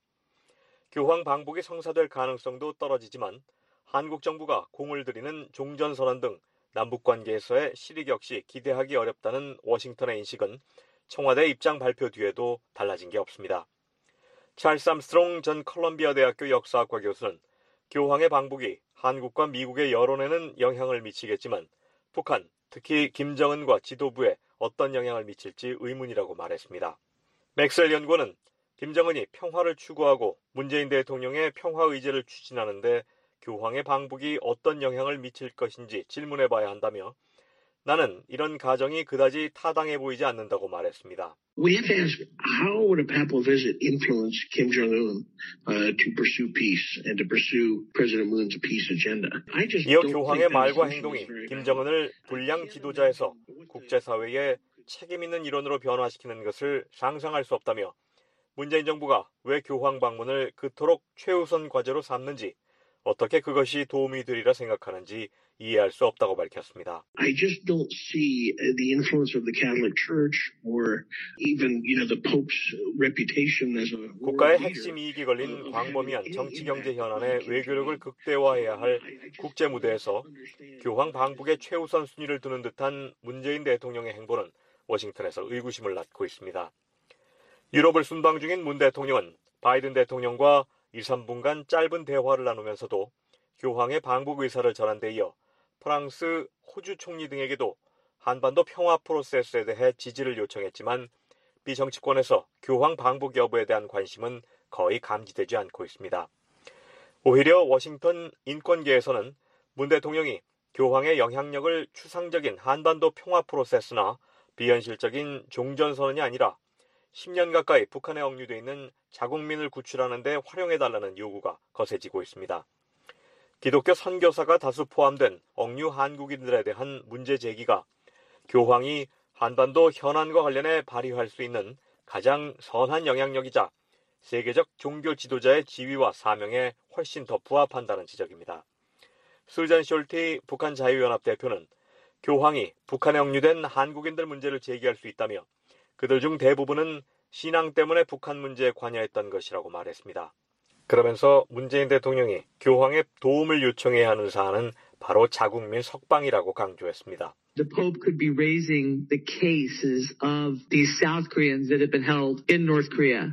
교황 방북이 성사될 가능성도 떨어지지만 한국 정부가 공을 들이는 종전선언 등 남북관계에서의 실익 역시 기대하기 어렵다는 워싱턴의 인식은 청와대 입장 발표 뒤에도 달라진 게 없습니다. 찰스 암스트롱 전 컬럼비아 대학교 역사학과 교수는 교황의 방북이 한국과 미국의 여론에는 영향을 미치겠지만 북한, 특히 김정은과 지도부에 어떤 영향을 미칠지 의문이라고 말했습니다. 맥스웰 연구원은 김정은이 평화를 추구하고 문재인 대통령의 평화 의제를 추진하는데 교황의 방북이 어떤 영향을 미칠 것인지 질문해봐야 한다며 나는 이런 가정이 그다지 타당해 보이지 않는다고 말했습니다. We have to ask, how would a papal visit influence Kim Jong-un to pursue peace and to pursue President Moon's peace agenda? 이어 교황의 말과 행동이 김정은을 불량 지도자에서 국제사회에 책임 있는 일원으로 변화시키는 것을 상상할 수 없다며 문재인 정부가 왜 교황 방문을 그토록 최우선 과제로 삼는지 어떻게 그것이 도움이 되리라 생각하는지 이해할 수 없다고 밝혔습니다. I just don't see the influence of the Catholic Church or even, the Pope's reputation as a 국가의 핵심 이익이 걸린 광범위한 정치 경제 현안의 외교력을 극대화해야 할 국제 무대에서 교황 방북의 최우선 순위를 두는 듯한 문재인 대통령의 행보는 워싱턴에서 의구심을 낳고 있습니다. 유럽을 순방 중인 문 대통령은 바이든 대통령과 2, 3분간 짧은 대화를 나누면서도 교황의 방북 의사를 전한 데 이어 프랑스, 호주 총리 등에게도 한반도 평화 프로세스에 대해 지지를 요청했지만 비정치권에서 교황 방북 여부에 대한 관심은 거의 감지되지 않고 있습니다. 오히려 워싱턴 인권계에서는 문 대통령이 교황의 영향력을 추상적인 한반도 평화 프로세스나 비현실적인 종전선언이 아니라 10년 가까이 북한에 억류되어 있는 자국민을 구출하는 데 활용해달라는 요구가 거세지고 있습니다. 기독교 선교사가 다수 포함된 억류 한국인들에 대한 문제 제기가 교황이 한반도 현안과 관련해 발휘할 수 있는 가장 선한 영향력이자 세계적 종교 지도자의 지위와 사명에 훨씬 더 부합한다는 지적입니다. 수잔 숄티 북한 자유연합 대표는 교황이 북한에 억류된 한국인들 문제를 제기할 수 있다며 그들 중 대부분은 신앙 때문에 북한 문제에 관여했던 것이라고 말했습니다. 그러면서 문재인 대통령이 교황의 도움을 요청해야 하는 사안은 바로 자국민 석방이라고 강조했습니다. The Pope could be raising the cases of these South Koreans that have been held in North Korea.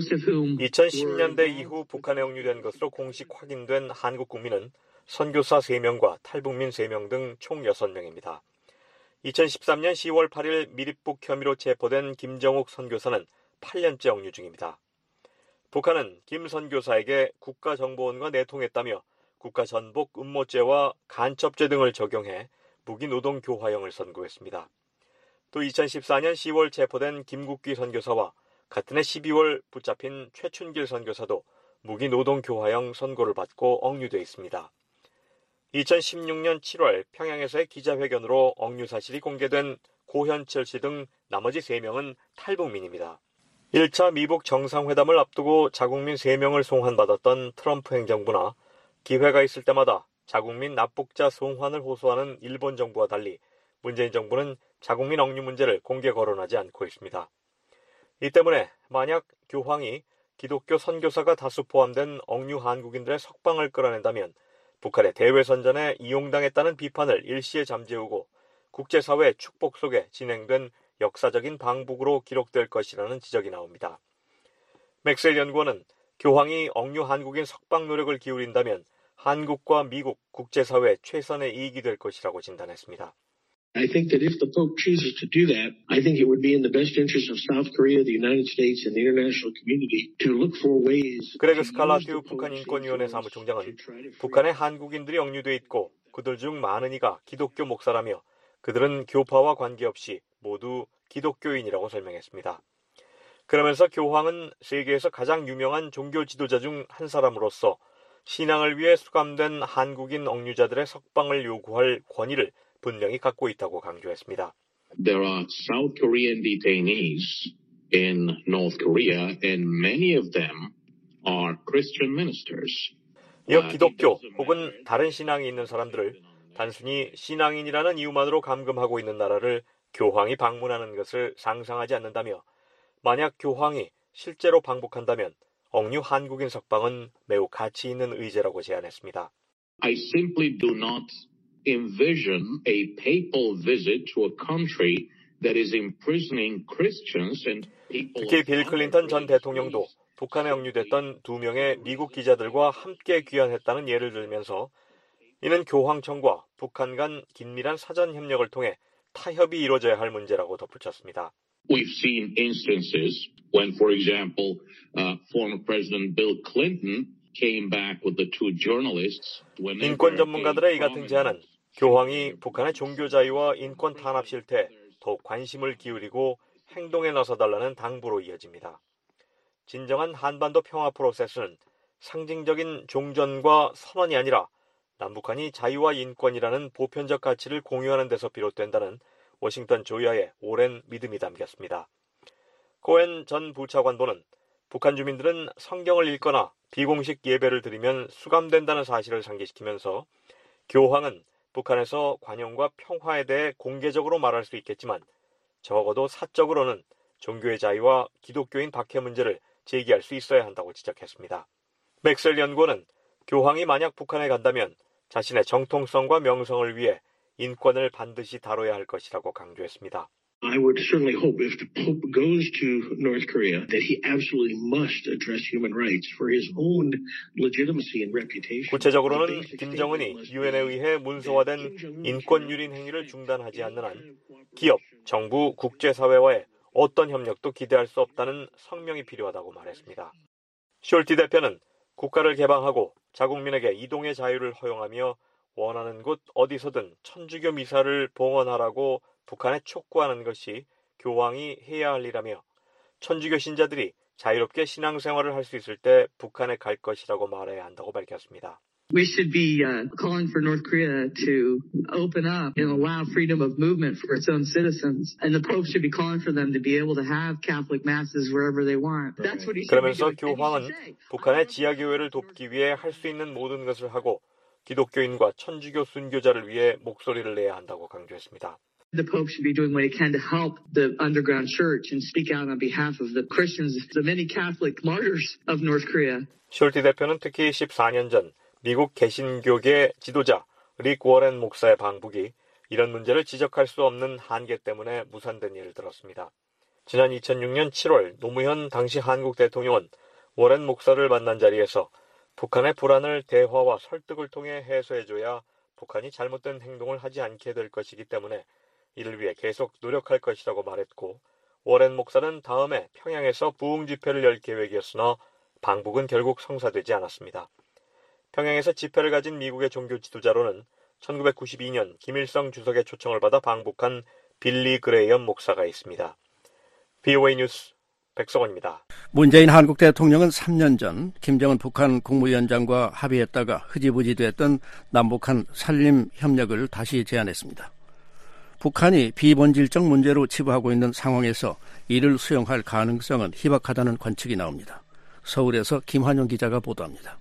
2010년대 이후 북한에 억류된 것으로 공식 확인된 한국 국민은 선교사 3명과 탈북민 3명 등 총 6명입니다. 2013년 10월 8일 미립북 혐의로 체포된 김정욱 선교사는 8년째 억류 중입니다. 북한은 김 선교사에게 국가정보원과 내통했다며 국가전복 음모죄와 간첩죄 등을 적용해 무기노동 교화형을 선고했습니다. 또 2014년 10월 체포된 김국기 선교사와 같은 해 12월 붙잡힌 최춘길 선교사도 무기노동 교화형 선고를 받고 억류돼 있습니다. 2016년 7월 평양에서의 기자회견으로 억류 사실이 공개된 고현철 씨 등 나머지 3명은 탈북민입니다. 1차 미북 정상회담을 앞두고 자국민 3명을 송환받았던 트럼프 행정부나 기회가 있을 때마다 자국민 납북자 송환을 호소하는 일본 정부와 달리 문재인 정부는 자국민 억류 문제를 공개 거론하지 않고 있습니다. 이 때문에 만약 교황이 기독교 선교사가 다수 포함된 억류 한국인들의 석방을 끌어낸다면 북한의 대외선전에 이용당했다는 비판을 일시에 잠재우고 국제사회의 축복 속에 진행된 역사적인 방북으로 기록될 것이라는 지적이 나옵니다. 맥스웰 연구원은 교황이 억류 한국인 석방 노력을 기울인다면 한국과 미국, 국제사회 최선의 이익이 될 것이라고 진단했습니다. I think that if the Pope chooses to do that, I think it would be in the best interest of South Korea, the United States, and the international community to look for ways. 그레그 스칼라튜 북한 인권위원회 사무총장은 북한에 한국인들이 억류돼 있고 그들 중 많은 이가 기독교 목사라며 그들은 교파와 관계없이 모두 기독교인이라고 설명했습니다. 그러면서 교황은 세계에서 가장 유명한 종교 지도자 중 한 사람으로서 신앙을 위해 수감된 한국인 억류자들의 석방을 요구할 권위를 분명히 갖고 있다고 강조했습니다. There are South Korean detainees in North Korea, and many of them are Christian ministers. 이어 기독교 혹은 다른 신앙이 있는 사람들을 단순히 신앙인이라는 이유만으로 감금하고 있는 나라를 교황이 방문하는 것을 상상하지 않는다며 만약 교황이 실제로 방북한다면 억류 한국인 석방은 매우 가치 있는 의제라고 제안했습니다. I simply do not envision a papal visit to a country that is imprisoning Christians and people. 특히 빌 클린턴 전 대통령도 북한에 억류됐던 2명의 미국 기자들과 함께 귀환했다는 예를 들면서 이는 교황청과 북한 간 긴밀한 사전 협력을 통해 타협이 이루어져야 할 문제라고 덧붙였습니다. We've seen instances when, for example, former President Bill Clinton came back with the two journalists. 인권 전문가들의 이 같은 제안은 교황이 북한의 종교 자유와 인권 탄압 실태에 더욱 관심을 기울이고 행동에 나서달라는 당부로 이어집니다. 진정한 한반도 평화 프로세스는 상징적인 종전과 선언이 아니라 남북한이 자유와 인권이라는 보편적 가치를 공유하는 데서 비롯된다는 워싱턴 조야의 오랜 믿음이 담겼습니다. 코엔 전 부차관보는 북한 주민들은 성경을 읽거나 비공식 예배를 드리면 수감된다는 사실을 상기시키면서 교황은 북한에서 관용과 평화에 대해 공개적으로 말할 수 있겠지만 적어도 사적으로는 종교의 자유와 기독교인 박해 문제를 제기할 수 있어야 한다고 지적했습니다. 맥셀 연구원은 교황이 만약 북한에 간다면 자신의 정통성과 명성을 위해 인권을 반드시 다뤄야 할 것이라고 강조했습니다. I would certainly hope if the Pope goes to North Korea that he absolutely must address human rights for his own legitimacy and reputation. 구체적으로는 김정은이 유엔에 의해 문서화된 인권 유린 행위를 중단하지 않는 한 기업, 정부, 국제사회와의 어떤 협력도 기대할 수 없다는 성명이 필요하다고 말했습니다. 숄티 대표는 국가를 개방하고 자국민에게 이동의 자유를 허용하며 원하는 곳 어디서든 천주교 미사를 봉헌하라고 북한에 촉구하는 것이 교황이 해야 할 일이라며 천주교 신자들이 자유롭게 신앙생활을 할 수 있을 때 북한에 갈 것이라고 말해야 한다고 밝혔습니다. We should be calling for North Korea to open up and allow freedom of movement for its own citizens. And the Pope should be calling for them to be able to have Catholic masses wherever they want. That's what he should be doing. 그러면서 교황은 북한의 지하교회를 돕기 위해 할 수 있는 모든 것을 하고 기독교인과 천주교 순교자를 위해 목소리를 내야 한다고 강조했습니다. The Pope should be doing what he can to help the underground church and speak out on behalf of the Christians, the many Catholic martyrs of North Korea. 숄티 대표는 특히 14년 전 미국 개신교계 지도자 릭 워렌 목사의 방북이 이런 문제를 지적할 수 없는 한계 때문에 무산된 예를 들었습니다. 지난 2006년 7월 노무현 당시 한국 대통령은 워렌 목사를 만난 자리에서 북한의 불안을 대화와 설득을 통해 해소해줘야 북한이 잘못된 행동을 하지 않게 될 것이기 때문에 이를 위해 계속 노력할 것이라고 말했고 워렌 목사는 다음해 평양에서 부흥 집회를 열 계획이었으나 방북은 결국 성사되지 않았습니다. 평양에서 집회를 가진 미국의 종교 지도자로는 1992년 김일성 주석의 초청을 받아 방북한 빌리 그레이엄 목사가 있습니다. VOA 뉴스 백성원입니다. 문재인 한국 대통령은 3년 전 김정은 북한 국무위원장과 합의했다가 흐지부지 됐던 남북한 산림 협력을 다시 제안했습니다. 북한이 비본질적 문제로 치부하고 있는 상황에서 이를 수용할 가능성은 희박하다는 관측이 나옵니다. 서울에서 김환영 기자가 보도합니다.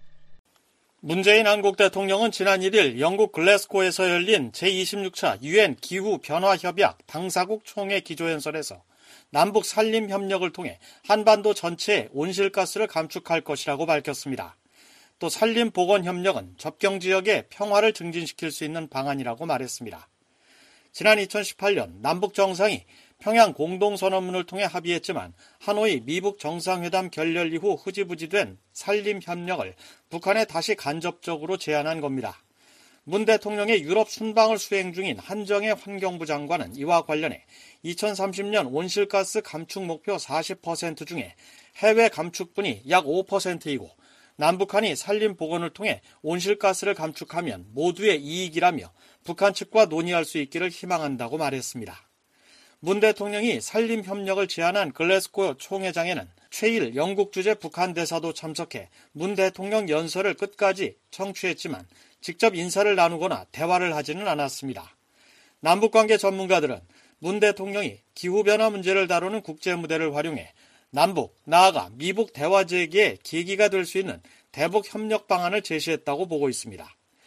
문재인 한국 대통령은 지난 1일 영국 글래스고에서 열린 제26차 유엔 기후변화협약 당사국 총회 기조연설에서 남북 산림 협력을 통해 한반도 전체의 온실가스를 감축할 것이라고 밝혔습니다. 또 산림 보건 협력은 접경 지역의 평화를 증진시킬 수 있는 방안이라고 말했습니다. 지난 2018년 남북 정상이 평양 공동선언문을 통해 합의했지만 하노이 미북 정상회담 결렬 이후 흐지부지된 산림 협력을 북한에 다시 간접적으로 제안한 겁니다. 문 대통령의 유럽 순방을 수행 중인 한정혜 환경부 장관은 이와 관련해 2030년 온실가스 감축 목표 40% 중에 해외 감축분이 약 5%이고 남북한이 산림 복원을 통해 온실가스를 감축하면 모두의 이익이라며 북한 측과 논의할 수 있기를 희망한다고 말했습니다. 문 대통령이 산림 협력을 제안한 글래스고 총회장에는 최일 영국 주재 북한 대사도 참석해 문 대통령 연설을 끝까지 청취했지만 직접 인사를 나누거나 대화를 하지는 않았습니다. 남북관계 전문가들은 문 대통령이 기후변화 문제를 다루는 국제무대를 활용해 남북, 나아가 미북 대화 재개의 계기가 될 수 있는 대북 협력 방안을 제시했다고 보고 있습니다.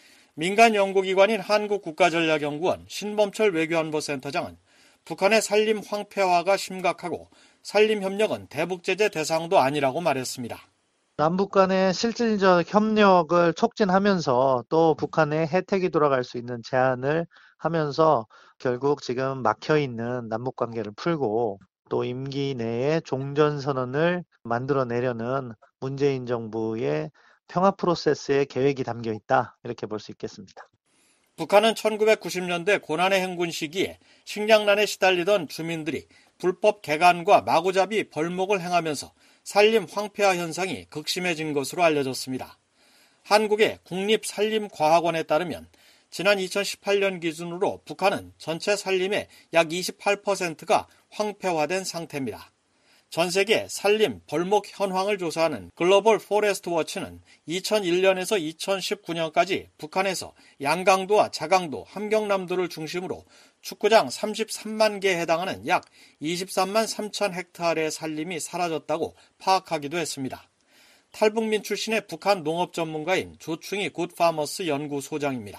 민간 연구기관인 한국국가전략연구원 신범철 외교안보센터장은 북한의 산림 황폐화가 심각하고 산림협력은 대북제재 대상도 아니라고 말했습니다. 남북 간의 실질적 협력을 촉진하면서 또 북한의 혜택이 돌아갈 수 있는 제안을 하면서 결국 지금 막혀있는 남북관계를 풀고 또 임기 내에 종전선언을 만들어내려는 문재인 정부의 평화 프로세스의 계획이 담겨 있다, 이렇게 볼 수 있겠습니다. 북한은 1990년대 고난의 행군 시기에 식량난에 시달리던 주민들이 불법 개간과 마구잡이 벌목을 행하면서 산림 황폐화 현상이 극심해진 것으로 알려졌습니다. 한국의 국립산림과학원에 따르면 지난 2018년 기준으로 북한은 전체 산림의 약 28%가 황폐화된 상태입니다. 전 세계 산림 벌목 현황을 조사하는 글로벌 포레스트 워치는 2001년에서 2019년까지 북한에서 양강도와 자강도, 함경남도를 중심으로 축구장 33만 개에 해당하는 약 23만 3천 헥타르의 산림이 사라졌다고 파악하기도 했습니다. 탈북민 출신의 북한 농업 전문가인 조충희 굿파머스 연구소장입니다.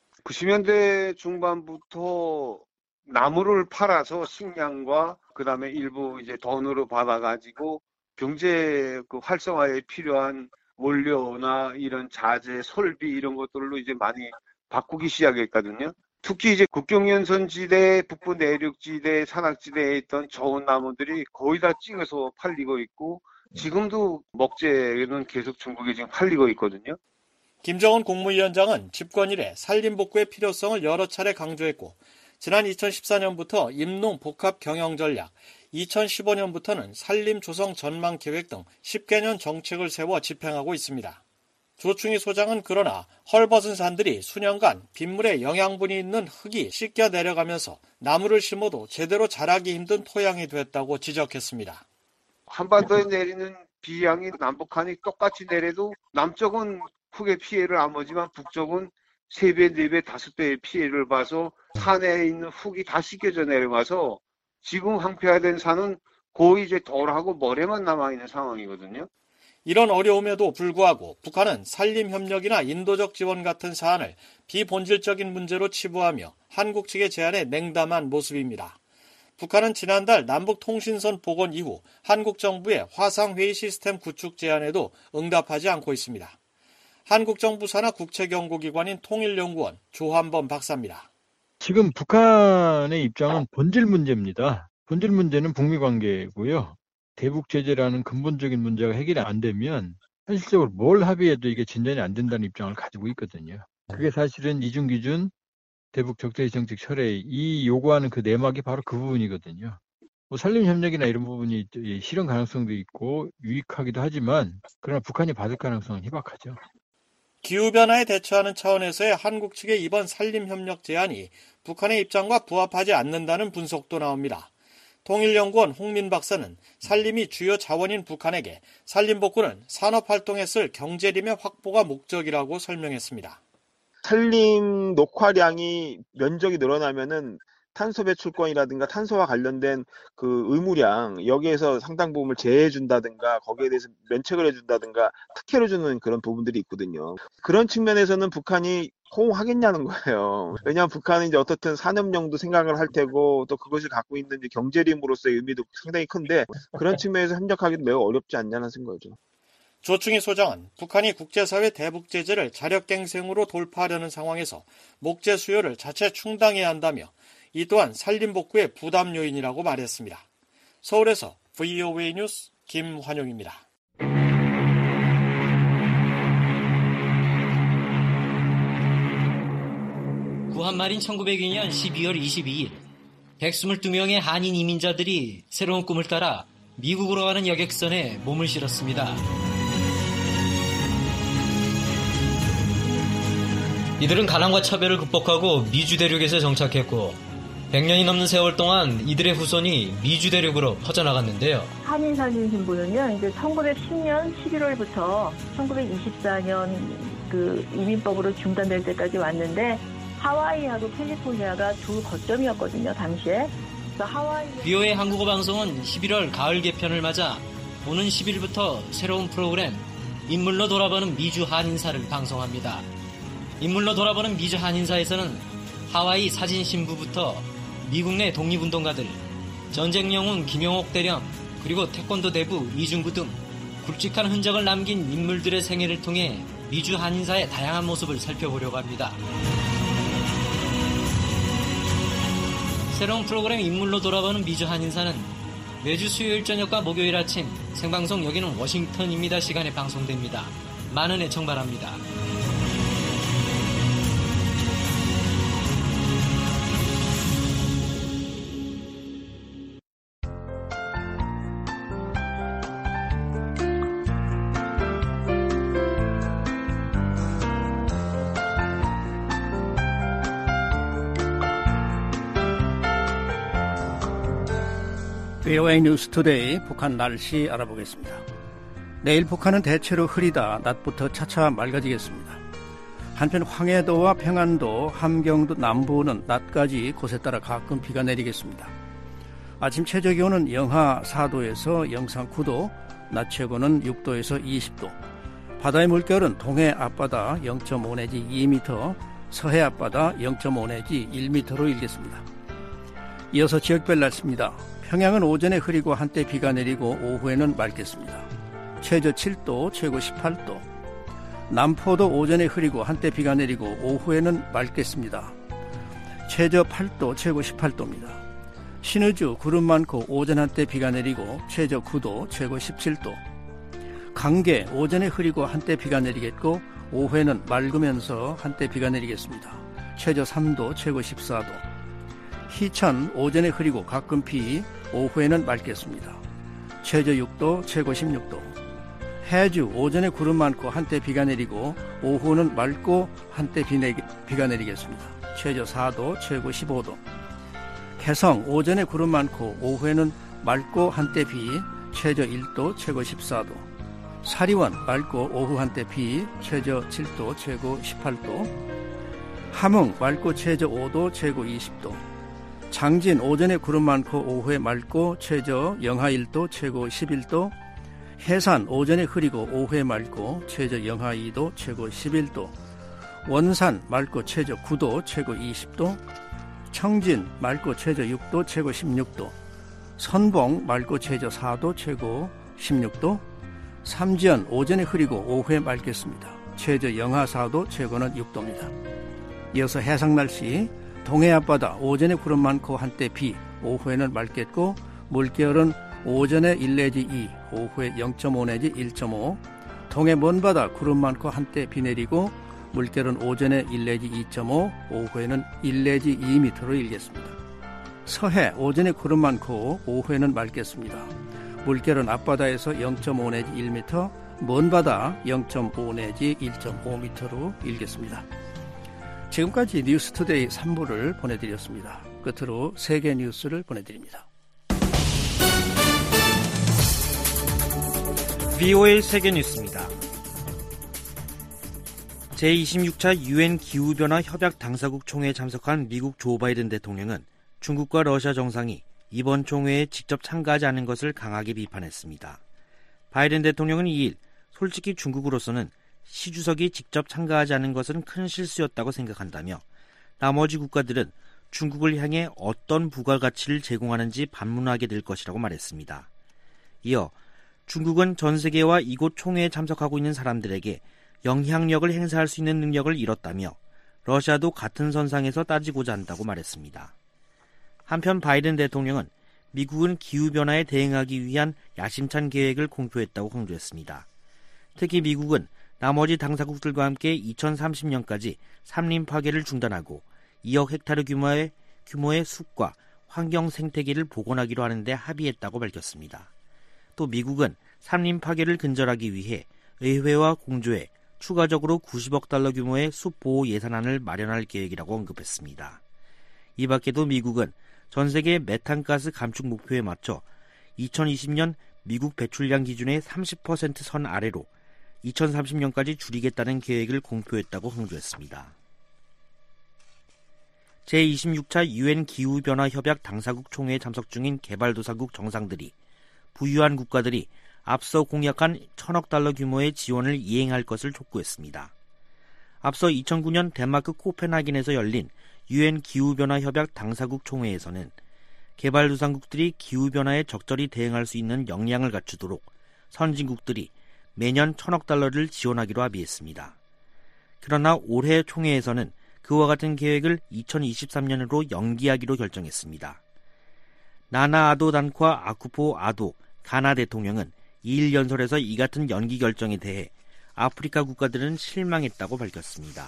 90년대 중반부터 나무를 팔아서 식량과 그다음에 일부 이제 돈으로 받아가지고 경제 활성화에 필요한 원료나 이런 자재, 설비 이런 것들로 이제 많이 바꾸기 시작했거든요. 특히 이제 국경연선지대, 북부 내륙지대, 산악지대에 있던 좋은 나무들이 거의 다 찍어서 팔리고 있고 지금도 목재는 계속 중국에 지금 팔리고 있거든요. 김정은 국무위원장은 집권 이래 산림 복구의 필요성을 여러 차례 강조했고 지난 2014년부터 임농 복합 경영 전략, 2015년부터는 산림 조성 전망 계획 등 10개년 정책을 세워 집행하고 있습니다. 조충희 소장은 그러나 헐벗은 산들이 수년간 빗물에 영양분이 있는 흙이 씻겨 내려가면서 나무를 심어도 제대로 자라기 힘든 토양이 됐다고 지적했습니다. 한반도에 내리는 비양이 남북한이 똑같이 내려도 남쪽은 크게 피해를 안 보지만 북쪽은 3배, 4배, 5배의 피해를 봐서 산에 있는 흙이 다 씻겨져 내려가서 지금 황폐화된 산은 거의 이제 돌하고 모래만 남아있는 상황이거든요. 이런 어려움에도 불구하고 북한은 산림협력이나 인도적 지원 같은 사안을 비본질적인 문제로 치부하며 한국 측의 제안에 냉담한 모습입니다. 북한은 지난달 남북통신선 복원 이후 한국 정부의 화상회의 시스템 구축 제안에도 응답하지 않고 있습니다. 한국 정부 산하 국책연구기관인 통일연구원 조한범 박사입니다. 지금 북한의 입장은 본질 문제입니다. 본질 문제는 북미 관계고요. 대북 제재라는 근본적인 문제가 해결이 안 되면 현실적으로 뭘 합의해도 이게 진전이 안 된다는 입장을 가지고 있거든요. 그게 사실은 이중기준, 대북 적대시 정책 철회 이 요구하는 그 내막이 바로 그 부분이거든요. 산림협력이나 이런 부분이 실현 가능성도 있고 유익하기도 하지만 그러나 북한이 받을 가능성은 희박하죠. 기후변화에 대처하는 차원에서의 한국 측의 이번 산림협력 제안이 북한의 입장과 부합하지 않는다는 분석도 나옵니다. 통일연구원 홍민 박사는 산림이 주요 자원인 북한에게 산림복구는 산업활동에 쓸 경제림의 확보가 목적이라고 설명했습니다. 산림 녹화량이 면적이 늘어나면은 탄소 배출권이라든가 탄소와 관련된 그 의무량 여기에서 상당 부분을 제해준다든가 거기에 대해서 면책을 해준다든가 특혜를 주는 그런 부분들이 있거든요. 그런 측면에서는 북한이 호응하겠냐는 거예요. 왜냐하면 북한은 이제 어떻든 산업용도 생각을 할 테고 또 그것을 갖고 있는 이제 경제림으로서의 의미도 상당히 큰데 그런 측면에서 협력하기도 매우 어렵지 않냐는 거죠. 조충희 소장은 북한이 국제사회 대북 제재를 자력갱생으로 돌파하려는 상황에서 목재 수요를 자체 충당해야 한다며 이 또한 산림복구의 부담 요인이라고 말했습니다. 서울에서 VOA 뉴스 김환용입니다. 구한말인 1902년 12월 22일 122명의 한인 이민자들이 새로운 꿈을 따라 미국으로 가는 여객선에 몸을 실었습니다. 이들은 가난과 차별을 극복하고 미주 대륙에서 정착했고 100년이 넘는 세월 동안 이들의 후손이 미주 대륙으로 퍼져나갔는데요. 한인 사진 신부는요, 이제 1910년 11월부터 1924년 그 이민법으로 중단될 때까지 왔는데 하와이하고 캘리포니아가 두 거점이었거든요, 당시에. VOA 한국어 방송은 11월 가을 개편을 맞아 오는 10일부터 새로운 프로그램 인물로 돌아보는 미주 한인사를 방송합니다. 인물로 돌아보는 미주 한인사에서는 하와이 사진 신부부터 미국 내 독립운동가들, 전쟁 영웅 김영옥 대령, 그리고 태권도 대부 이중구 등 굵직한 흔적을 남긴 인물들의 생애를 통해 미주 한인사의 다양한 모습을 살펴보려고 합니다. 새로운 프로그램 인물로 돌아보는 미주 한인사는 매주 수요일 저녁과 목요일 아침 생방송 여기는 워싱턴입니다 시간에 방송됩니다. 많은 애청 바랍니다. VOA 뉴스 투데이 북한 날씨 알아보겠습니다. 내일 북한은 대체로 흐리다 낮부터 차차 맑아지겠습니다. 한편 황해도와 평안도, 함경도 남부는 낮까지 곳에 따라 가끔 비가 내리겠습니다. 아침 최저기온은 영하 4도에서 영상 9도, 낮 최고는 6도에서 20도. 바다의 물결은 동해 앞바다 0.5 내지 2m, 서해 앞바다 0.5 내지 1m로 일겠습니다. 이어서 지역별 날씨입니다. 평양은 오전에 흐리고 한때 비가 내리고 오후에는 맑겠습니다. 최저 7도, 최고 18도. 남포도 오전에 흐리고 한때 비가 내리고 오후에는 맑겠습니다. 최저 8도, 최고 18도입니다. 신의주 구름 많고 오전 한때 비가 내리고 최저 9도, 최고 17도. 강계 오전에 흐리고 한때 비가 내리겠고 오후에는 맑으면서 한때 비가 내리겠습니다. 최저 3도, 최고 14도. 희천 오전에 흐리고 가끔 비, 오후에는 맑겠습니다. 최저 6도, 최고 16도. 해주 오전에 구름 많고 한때 비가 내리고 오후는 맑고 한때 비가 내리겠습니다. 최저 4도, 최고 15도. 개성 오전에 구름 많고 오후에는 맑고 한때 비, 최저 1도, 최고 14도. 사리원 맑고 오후 한때 비, 최저 7도, 최고 18도. 함흥 맑고 최저 5도, 최고 20도. 장진 오전에 구름 많고 오후에 맑고 최저 영하 1도, 최고 11도. 해산 오전에 흐리고 오후에 맑고 최저 영하 2도, 최고 11도. 원산 맑고 최저 9도, 최고 20도. 청진 맑고 최저 6도, 최고 16도. 선봉 맑고 최저 4도, 최고 16도. 삼지연 오전에 흐리고 오후에 맑겠습니다. 최저 영하 4도, 최고는 6도입니다. 이어서 해상 날씨. 동해 앞바다 오전에 구름 많고 한때 비, 오후에는 맑겠고 물결은 오전에 1 내지 2, 오후에 0.5 내지 1.5. 동해 먼바다 구름 많고 한때 비 내리고 물결은 오전에 1 내지 2.5, 오후에는 1 내지 2m로 일겠습니다. 서해 오전에 구름 많고 오후에는 맑겠습니다. 물결은 앞바다에서 0.5 내지 1m, 먼바다 0.5 내지 1.5m로 일겠습니다. 지금까지 뉴스투데이 3부를 보내드렸습니다. 끝으로 세계 뉴스를 보내드립니다. VOA 세계 뉴스입니다. 제26차 UN 기후변화 협약 당사국 총회에 참석한 미국 조 바이든 대통령은 중국과 러시아 정상이 이번 총회에 직접 참가하지 않은 것을 강하게 비판했습니다. 바이든 대통령은 2일 솔직히 중국으로서는 시 주석이 직접 참가하지 않은 것은 큰 실수였다고 생각한다며 나머지 국가들은 중국을 향해 어떤 부가가치를 제공하는지 반문하게 될 것이라고 말했습니다. 이어 중국은 전 세계와 이곳 총회에 참석하고 있는 사람들에게 영향력을 행사할 수 있는 능력을 잃었다며 러시아도 같은 선상에서 따지고자 한다고 말했습니다. 한편 바이든 대통령은 미국은 기후변화에 대응하기 위한 야심찬 계획을 공표했다고 강조했습니다. 특히 미국은 나머지 당사국들과 함께 2030년까지 산림 파괴를 중단하고 2억 헥타르 규모의 숲과 환경 생태계를 복원하기로 하는데 합의했다고 밝혔습니다. 또 미국은 산림 파괴를 근절하기 위해 의회와 공조에 추가적으로 90억 달러 규모의 숲 보호 예산안을 마련할 계획이라고 언급했습니다. 이 밖에도 미국은 전 세계 메탄가스 감축 목표에 맞춰 2020년 미국 배출량 기준의 30% 선 아래로 2030년까지 줄이겠다는 계획을 공표했다고 강조했습니다. 제26차 UN 기후변화 협약 당사국 총회에 참석 중인 개발도상국 정상들이 부유한 국가들이 앞서 공약한 1,000억 달러 규모의 지원을 이행할 것을 촉구했습니다. 앞서 2009년 덴마크 코펜하겐에서 열린 UN 기후변화 협약 당사국 총회에서는 개발도상국들이 기후변화에 적절히 대응할 수 있는 역량을 갖추도록 선진국들이 매년 1,000억 달러를 지원하기로 합의했습니다. 그러나 올해 총회에서는 그와 같은 계획을 2023년으로 연기하기로 결정했습니다. 나나 아도 단과 아쿠포 아도 가나 대통령은 2일 연설에서 이 같은 연기 결정에 대해 아프리카 국가들은 실망했다고 밝혔습니다.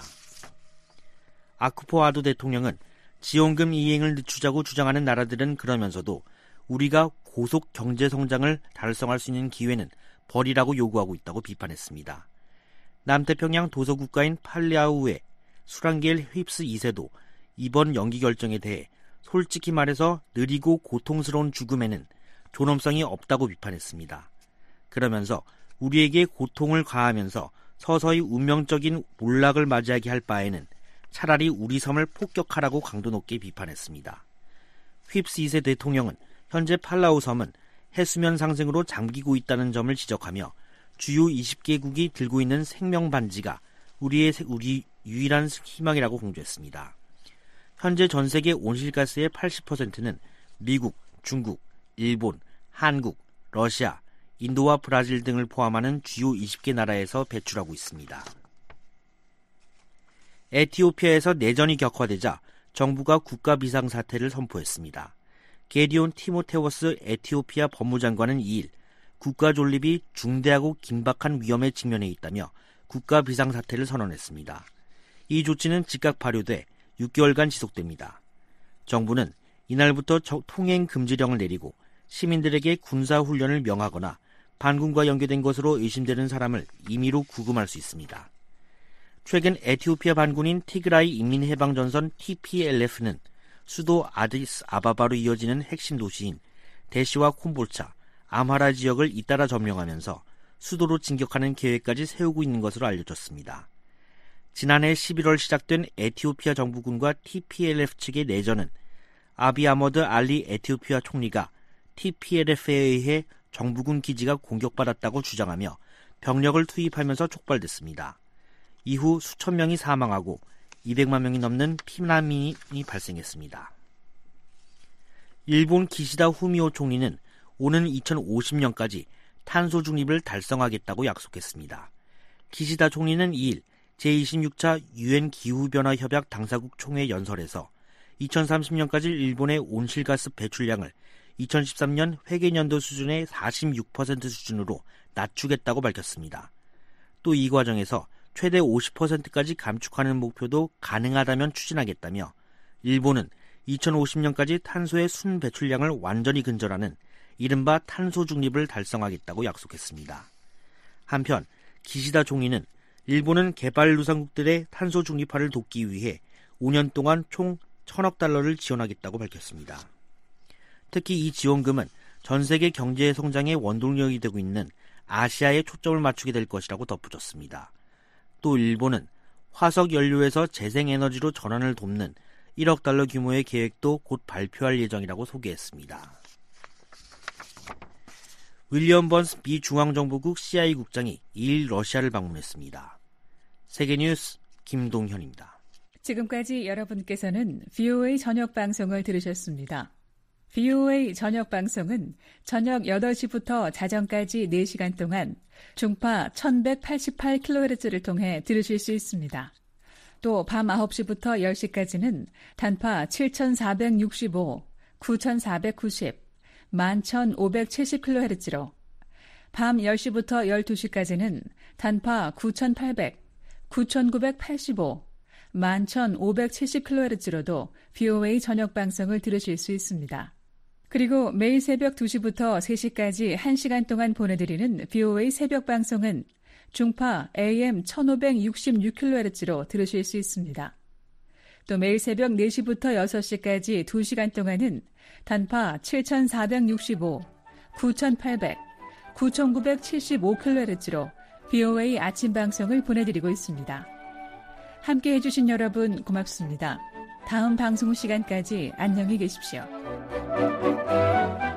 아쿠포 아도 대통령은 지원금 이행을 늦추자고 주장하는 나라들은 그러면서도 우리가 고속 경제 성장을 달성할 수 있는 기회는 버리라고 요구하고 있다고 비판했습니다. 남태평양 도서국가인 팔레아우의 수란겔 휩스 2세도 이번 연기 결정에 대해 솔직히 말해서 느리고 고통스러운 죽음에는 존엄성이 없다고 비판했습니다. 그러면서 우리에게 고통을 가하면서 서서히 운명적인 몰락을 맞이하게 할 바에는 차라리 우리 섬을 폭격하라고 강도 높게 비판했습니다. 휩스 2세 대통령은 현재 팔라우 섬은 해수면 상승으로 잠기고 있다는 점을 지적하며 주요 20개국이 들고 있는 생명반지가 우리 유일한 희망이라고 강조했습니다. 현재 전 세계 온실가스의 80%는 미국, 중국, 일본, 한국, 러시아, 인도와 브라질 등을 포함하는 주요 20개 나라에서 배출하고 있습니다. 에티오피아에서 내전이 격화되자 정부가 국가 비상사태를 선포했습니다. 게디온 티모테워스 에티오피아 법무장관은 2일 국가 존립이 중대하고 긴박한 위험에 직면해 있다며 국가 비상사태를 선언했습니다. 이 조치는 즉각 발효돼 6개월간 지속됩니다. 정부는 이날부터 통행 금지령을 내리고 시민들에게 군사훈련을 명하거나 반군과 연계된 것으로 의심되는 사람을 임의로 구금할 수 있습니다. 최근 에티오피아 반군인 티그라이 인민해방전선 TPLF는 수도 아디스 아바바로 이어지는 핵심 도시인 대시와 콤볼차, 암하라 지역을 잇따라 점령하면서 수도로 진격하는 계획까지 세우고 있는 것으로 알려졌습니다. 지난해 11월 시작된 에티오피아 정부군과 TPLF 측의 내전은 아비 아머드 알리 에티오피아 총리가 TPLF에 의해 정부군 기지가 공격받았다고 주장하며 병력을 투입하면서 촉발됐습니다. 이후 수천 명이 사망하고 200만 명이 넘는 피난민이 발생했습니다. 일본 기시다 후미오 총리는 오는 2050년까지 탄소 중립을 달성하겠다고 약속했습니다. 기시다 총리는 2일 제26차 UN 기후변화 협약 당사국 총회 연설에서 2030년까지 일본의 온실가스 배출량을 2013년 회계년도 수준의 46% 수준으로 낮추겠다고 밝혔습니다. 또 이 과정에서 최대 50%까지 감축하는 목표도 가능하다면 추진하겠다며 일본은 2050년까지 탄소의 순 배출량을 완전히 근절하는 이른바 탄소 중립을 달성하겠다고 약속했습니다. 한편 기시다 총리는 일본은 개발도상국들의 탄소 중립화를 돕기 위해 5년 동안 총 1,000억 달러를 지원하겠다고 밝혔습니다. 특히 이 지원금은 전 세계 경제 성장의 원동력이 되고 있는 아시아에 초점을 맞추게 될 것이라고 덧붙였습니다. 또 일본은 화석 연료에서 재생에너지로 전환을 돕는 1억 달러 규모의 계획도 곧 발표할 예정이라고 소개했습니다. 윌리엄 번스 미 중앙정보국 CIA 국장이 2일 러시아를 방문했습니다. 세계뉴스 김동현입니다. 지금까지 여러분께서는 VOA 저녁 방송을 들으셨습니다. VOA 저녁 방송은 저녁 8시부터 자정까지 4시간 동안 중파 1188kHz를 통해 들으실 수 있습니다. 또 밤 9시부터 10시까지는 단파 7465, 9490, 11570kHz로 밤 10시부터 12시까지는 단파 9800, 9985, 11570kHz로도 VOA 저녁 방송을 들으실 수 있습니다. 그리고 매일 새벽 2시부터 3시까지 1시간 동안 보내드리는 VOA 새벽 방송은 중파 AM 1566kHz로 들으실 수 있습니다. 또 매일 새벽 4시부터 6시까지 2시간 동안은 단파 7465, 9800, 9975kHz로 VOA 아침 방송을 보내드리고 있습니다. 함께해 주신 여러분 고맙습니다. 다음 방송 시간까지 안녕히 계십시오.